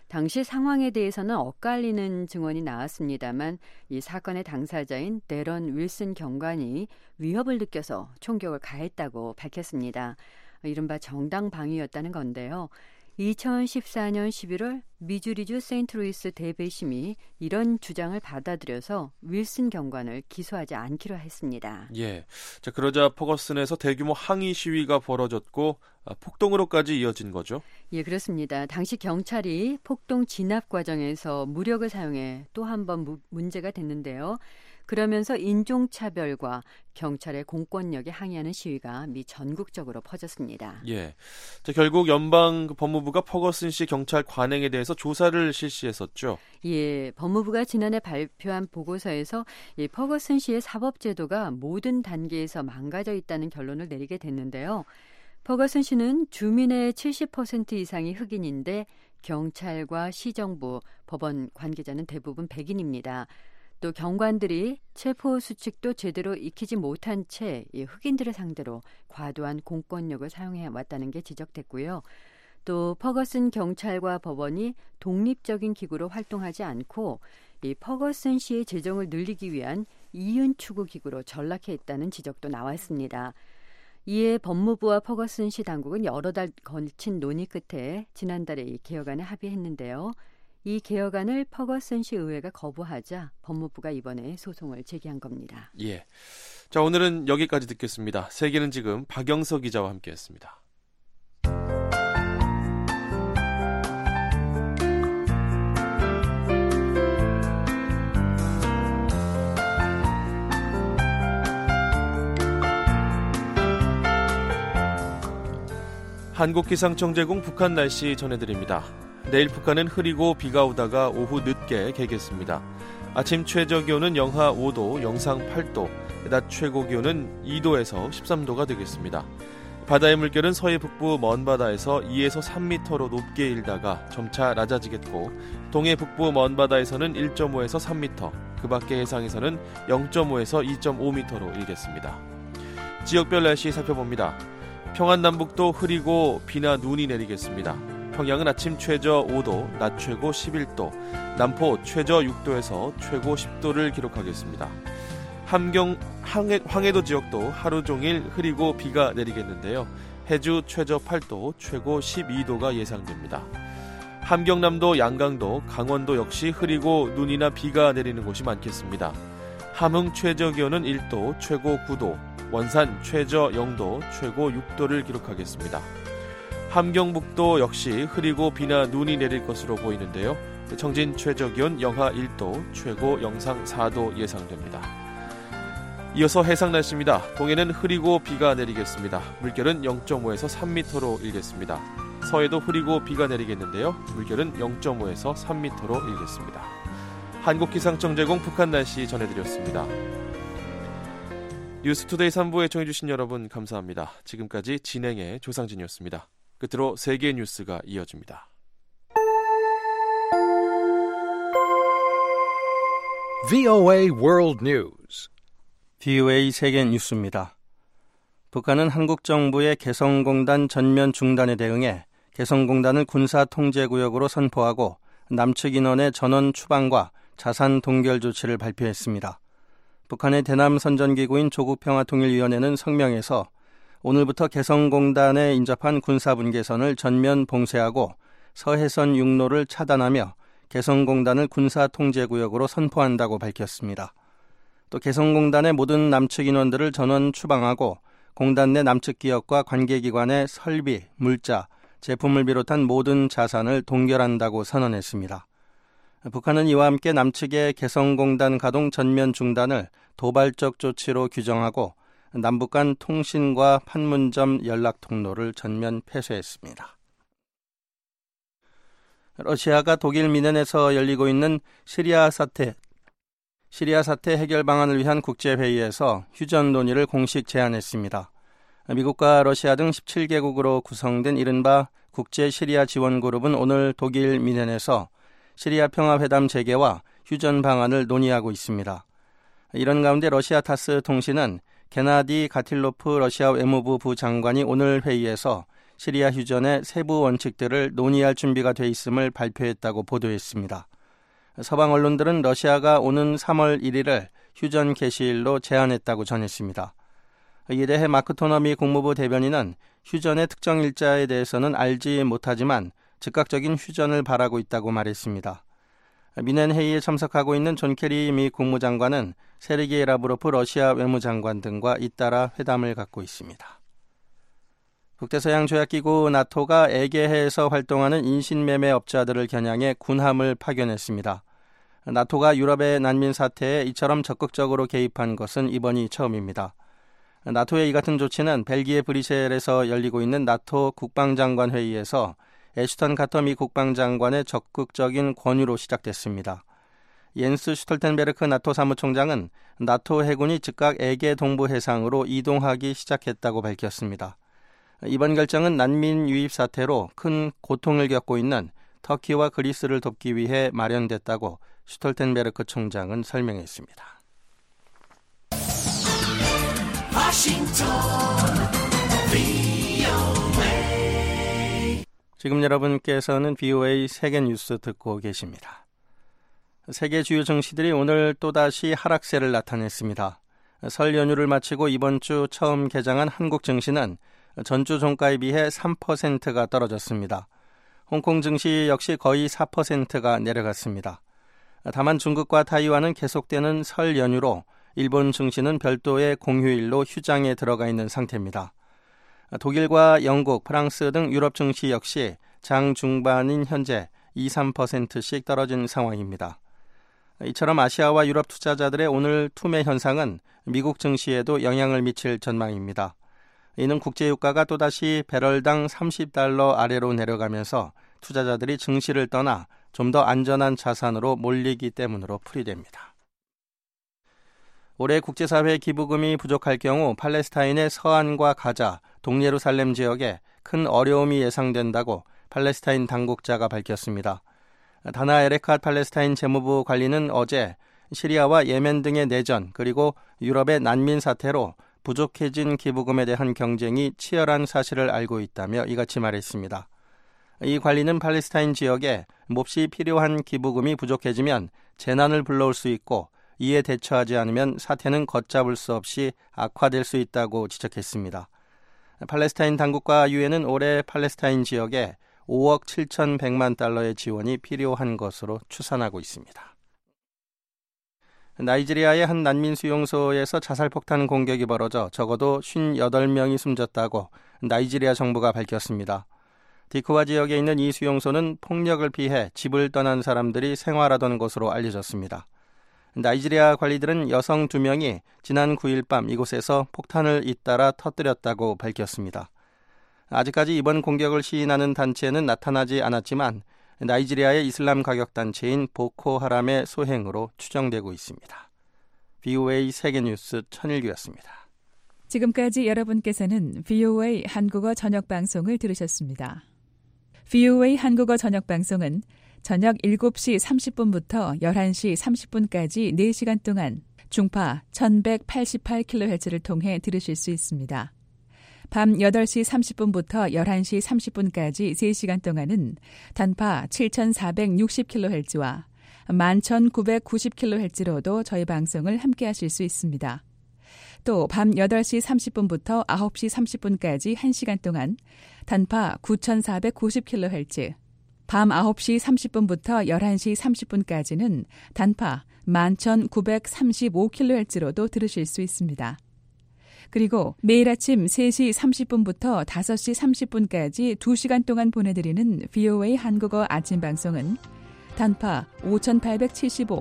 당시 상황에 대해서는 엇갈리는 증언이 나왔습니다만 이 사건의 당사자인 데런 윌슨 경관이 위협을 느껴서 총격을 가했다고 밝혔습니다. 이른바 정당 방위였다는 건데요. 이천십사 년 십일월 미주리주 세인트루이스 대배심이 이런 주장을 받아들여서 윌슨 경관을 기소하지 않기로 했습니다. 예, 자 그러자 퍼거슨에서 대규모 항의 시위가 벌어졌고 아, 폭동으로까지 이어진 거죠? 예, 그렇습니다. 당시 경찰이 폭동 진압 과정에서 무력을 사용해 또 한 번 문제가 됐는데요. 그러면서 인종차별과 경찰의 공권력에 항의하는 시위가 미 전국적으로 퍼졌습니다. 예, 자, 결국 연방 법무부가 퍼거슨 씨 경찰 관행에 대해서 조사를 실시했었죠. 예, 법무부가 지난해 발표한 보고서에서 이 퍼거슨 씨의 사법제도가 모든 단계에서 망가져 있다는 결론을 내리게 됐는데요. 퍼거슨 씨는 주민의 칠십 퍼센트 이상이 흑인인데 경찰과 시정부, 법원 관계자는 대부분 백인입니다. 또 경관들이 체포 수칙도 제대로 익히지 못한 채 흑인들을 상대로 과도한 공권력을 사용해 왔다는 게 지적됐고요. 또 퍼거슨 경찰과 법원이 독립적인 기구로 활동하지 않고 이 퍼거슨 씨의 재정을 늘리기 위한 이윤 추구 기구로 전락해 있다는 지적도 나왔습니다. 이에 법무부와 퍼거슨 씨 당국은 여러 달 걸친 논의 끝에 지난달에 이 개혁안에 합의했는데요. 이 개혁안을 퍼거슨 씨 의회가 거부하자 법무부가 이번에 소송을 제기한 겁니다. 예, 자 오늘은 여기까지 듣겠습니다. 세계는 지금 박영서 기자와 함께했습니다. 한국기상청 제공 북한 날씨 전해드립니다. 내일 북한은 흐리고 비가 오다가 오후 늦게 개겠습니다. 아침 최저 기온은 영하 오 도, 영상 팔 도, 낮 최고 기온은 이 도에서 십삼 도가 되겠습니다. 바다의 물결은 서해 북부 먼바다에서 이에서 삼 미터로 높게 일다가 점차 낮아지겠고 동해 북부 먼바다에서는 일 점 오에서 삼 미터, 그 밖의 해상에서는 영 점 오에서 이 점 오 미터로 일겠습니다. 지역별 날씨 살펴봅니다. 평안 남북도 흐리고 비나 눈이 내리겠습니다. 평양은 아침 최저 오 도, 낮 최고 십일 도, 남포 최저 육 도에서 최고 십 도를 기록하겠습니다. 함경, 황해, 황해도 지역도 하루 종일 흐리고 비가 내리겠는데요. 해주 최저 팔 도, 최고 십이 도가 예상됩니다. 함경남도, 양강도, 강원도 역시 흐리고 눈이나 비가 내리는 곳이 많겠습니다. 함흥 최저 기온은 일 도, 최고 구 도, 원산 최저 영 도, 최고 육 도를 기록하겠습니다. 함경북도 역시 흐리고 비나 눈이 내릴 것으로 보이는데요. 청진 최저 기온 영하 일 도, 최고 영상 사 도 예상됩니다. 이어서 해상 날씨입니다. 동해는 흐리고 비가 내리겠습니다. 물결은 영 점 오에서 삼 미터로 일겠습니다. 서해도 흐리고 비가 내리겠는데요. 물결은 영 점 오에서 삼 미터로 일겠습니다. 한국기상청 제공 북한 날씨 전해드렸습니다. 뉴스투데이 삼 부에 청해주신 여러분 감사합니다. 지금까지 진행의 조상진이었습니다. 끝으로 세계 뉴스가 이어집니다. 브이오에이 World News. 브이오에이 세계 뉴스입니다. 북한은 한국 정부의 개성공단 전면 중단에 대응해 개성공단을 군사통제구역으로 선포하고 남측 인원의 전원 추방과 자산 동결 조치를 발표했습니다. 북한의 대남 선전기구인 조국평화통일위원회는 성명에서 오늘부터 개성공단에 인접한 군사분계선을 전면 봉쇄하고 서해선 육로를 차단하며 개성공단을 군사통제구역으로 선포한다고 밝혔습니다. 또 개성공단의 모든 남측 인원들을 전원 추방하고 공단 내 남측 기업과 관계기관의 설비, 물자, 제품을 비롯한 모든 자산을 동결한다고 선언했습니다. 북한은 이와 함께 남측의 개성공단 가동 전면 중단을 도발적 조치로 규정하고 남북 간 통신과 판문점 연락 통로를 전면 폐쇄했습니다. 러시아가 독일 미넨에서 열리고 있는 시리아 사태, 시리아 사태 해결 방안을 위한 국제회의에서 휴전 논의를 공식 제안했습니다. 미국과 러시아 등 십칠 개국으로 구성된 이른바 국제 시리아 지원 그룹은 오늘 독일 미넨에서 시리아 평화회담 재개와 휴전 방안을 논의하고 있습니다. 이런 가운데 러시아 타스 통신은 게나디 가틸로프 러시아 외무부 부장관이 오늘 회의에서 시리아 휴전의 세부 원칙들을 논의할 준비가 돼 있음을 발표했다고 보도했습니다. 서방 언론들은 러시아가 오는 삼월 일일을 휴전 개시일로 제안했다고 전했습니다. 이에 대해 마크 토너 미 국무부 대변인은 휴전의 특정 일자에 대해서는 알지 못하지만 즉각적인 휴전을 바라고 있다고 말했습니다. 미넨 회의에 참석하고 있는 존 케리 미 국무장관은 세르게이 라브로프 러시아 외무장관 등과 잇따라 회담을 갖고 있습니다. 북대서양조약기구 나토가 에게해에서 활동하는 인신매매업자들을 겨냥해 군함을 파견했습니다. 나토가 유럽의 난민 사태에 이처럼 적극적으로 개입한 것은 이번이 처음입니다. 나토의 이 같은 조치는 벨기에 브뤼셀에서 열리고 있는 나토 국방장관 회의에서 애슈턴 카터 미 국방장관의 적극적인 권유로 시작됐습니다. 옌스 슈톨텐베르크 나토 사무총장은 나토 해군이 즉각 에게 동부 해상으로 이동하기 시작했다고 밝혔습니다. 이번 결정은 난민 유입 사태로 큰 고통을 겪고 있는 터키와 그리스를 돕기 위해 마련됐다고 슈톨텐베르크 총장은 설명했습니다. 워싱턴 브이오에이 지금 여러분께서는 브이오에이 세계 뉴스 듣고 계십니다. 세계 주요 증시들이 오늘 또다시 하락세를 나타냈습니다. 설 연휴를 마치고 이번 주 처음 개장한 한국 증시는 전주 종가에 비해 삼 퍼센트가 떨어졌습니다. 홍콩 증시 역시 거의 사 퍼센트가 내려갔습니다. 다만 중국과 타이완은 계속되는 설 연휴로 일본 증시는 별도의 공휴일로 휴장에 들어가 있는 상태입니다. 독일과 영국, 프랑스 등 유럽 증시 역시 장 중반인 현재 이, 삼 퍼센트씩 떨어진 상황입니다. 이처럼 아시아와 유럽 투자자들의 오늘 투매 현상은 미국 증시에도 영향을 미칠 전망입니다. 이는 국제유가가 또다시 배럴당 삼십 달러 아래로 내려가면서 투자자들이 증시를 떠나 좀 더 안전한 자산으로 몰리기 때문으로 풀이됩니다. 올해 국제사회 기부금이 부족할 경우 팔레스타인의 서안과 가자, 동예루살렘 지역에 큰 어려움이 예상된다고 팔레스타인 당국자가 밝혔습니다. 다나 에레캇 팔레스타인 재무부 관리는 어제 시리아와 예멘 등의 내전 그리고 유럽의 난민 사태로 부족해진 기부금에 대한 경쟁이 치열한 사실을 알고 있다며 이같이 말했습니다. 이 관리는 팔레스타인 지역에 몹시 필요한 기부금이 부족해지면 재난을 불러올 수 있고 이에 대처하지 않으면 사태는 걷잡을 수 없이 악화될 수 있다고 지적했습니다. 팔레스타인 당국과 유엔은 올해 팔레스타인 지역에 오억 칠천백만 달러의 지원이 필요한 것으로 추산하고 있습니다. 나이지리아의 한 난민 수용소에서 자살폭탄 공격이 벌어져 적어도 오십팔 명이 숨졌다고 나이지리아 정부가 밝혔습니다. 디크와 지역에 있는 이 수용소는 폭력을 피해 집을 떠난 사람들이 생활하던 곳으로 알려졌습니다. 나이지리아 관리들은 여성 두 명이 지난 구일 밤 이곳에서 폭탄을 잇따라 터뜨렸다고 밝혔습니다. 아직까지 이번 공격을 시인하는 단체는 나타나지 않았지만 나이지리아의 이슬람 가격단체인 보코하람의 소행으로 추정되고 있습니다. 브이오에이 세계뉴스 천일규였습니다. 지금까지 여러분께서는 브이오에이 한국어 저녁방송을 들으셨습니다. 브이오에이 한국어 저녁방송은 저녁 일곱 시 삼십 분부터 열한 시 삼십 분까지 네 시간 동안 중파 천백팔십팔 킬로헤르츠를 통해 들으실 수 있습니다. 밤 여덟 시 삼십 분부터 열한 시 삼십 분까지 세 시간 동안은 단파 칠천사백육십 킬로헤르츠와 만 천구백구십 킬로헤르츠로도 저희 방송을 함께하실 수 있습니다. 또 밤 여덟 시 삼십 분부터 아홉 시 삼십 분까지 한 시간 동안 단파 구천사백구십 킬로헤르츠, 밤 아홉 시 삼십 분부터 열한 시 삼십 분까지는 단파 만 천구백삼십오 킬로헤르츠로도 들으실 수 있습니다. 그리고 매일 아침 세 시 삼십 분부터 다섯 시 삼십 분까지 두 시간 동안 보내드리는 브이오에이 한국어 아침 방송은 단파 오천팔백칠십오,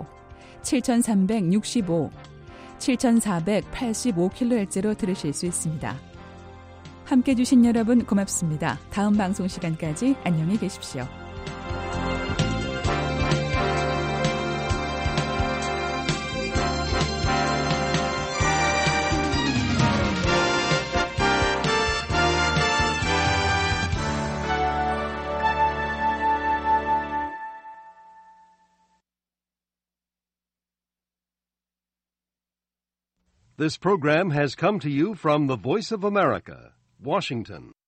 칠천삼백육십오, 칠천사백팔십오 킬로헤르츠로 들으실 수 있습니다. 함께해 주신 여러분 고맙습니다. 다음 방송 시간까지 안녕히 계십시오. This program has come to you from the Voice of America, Washington.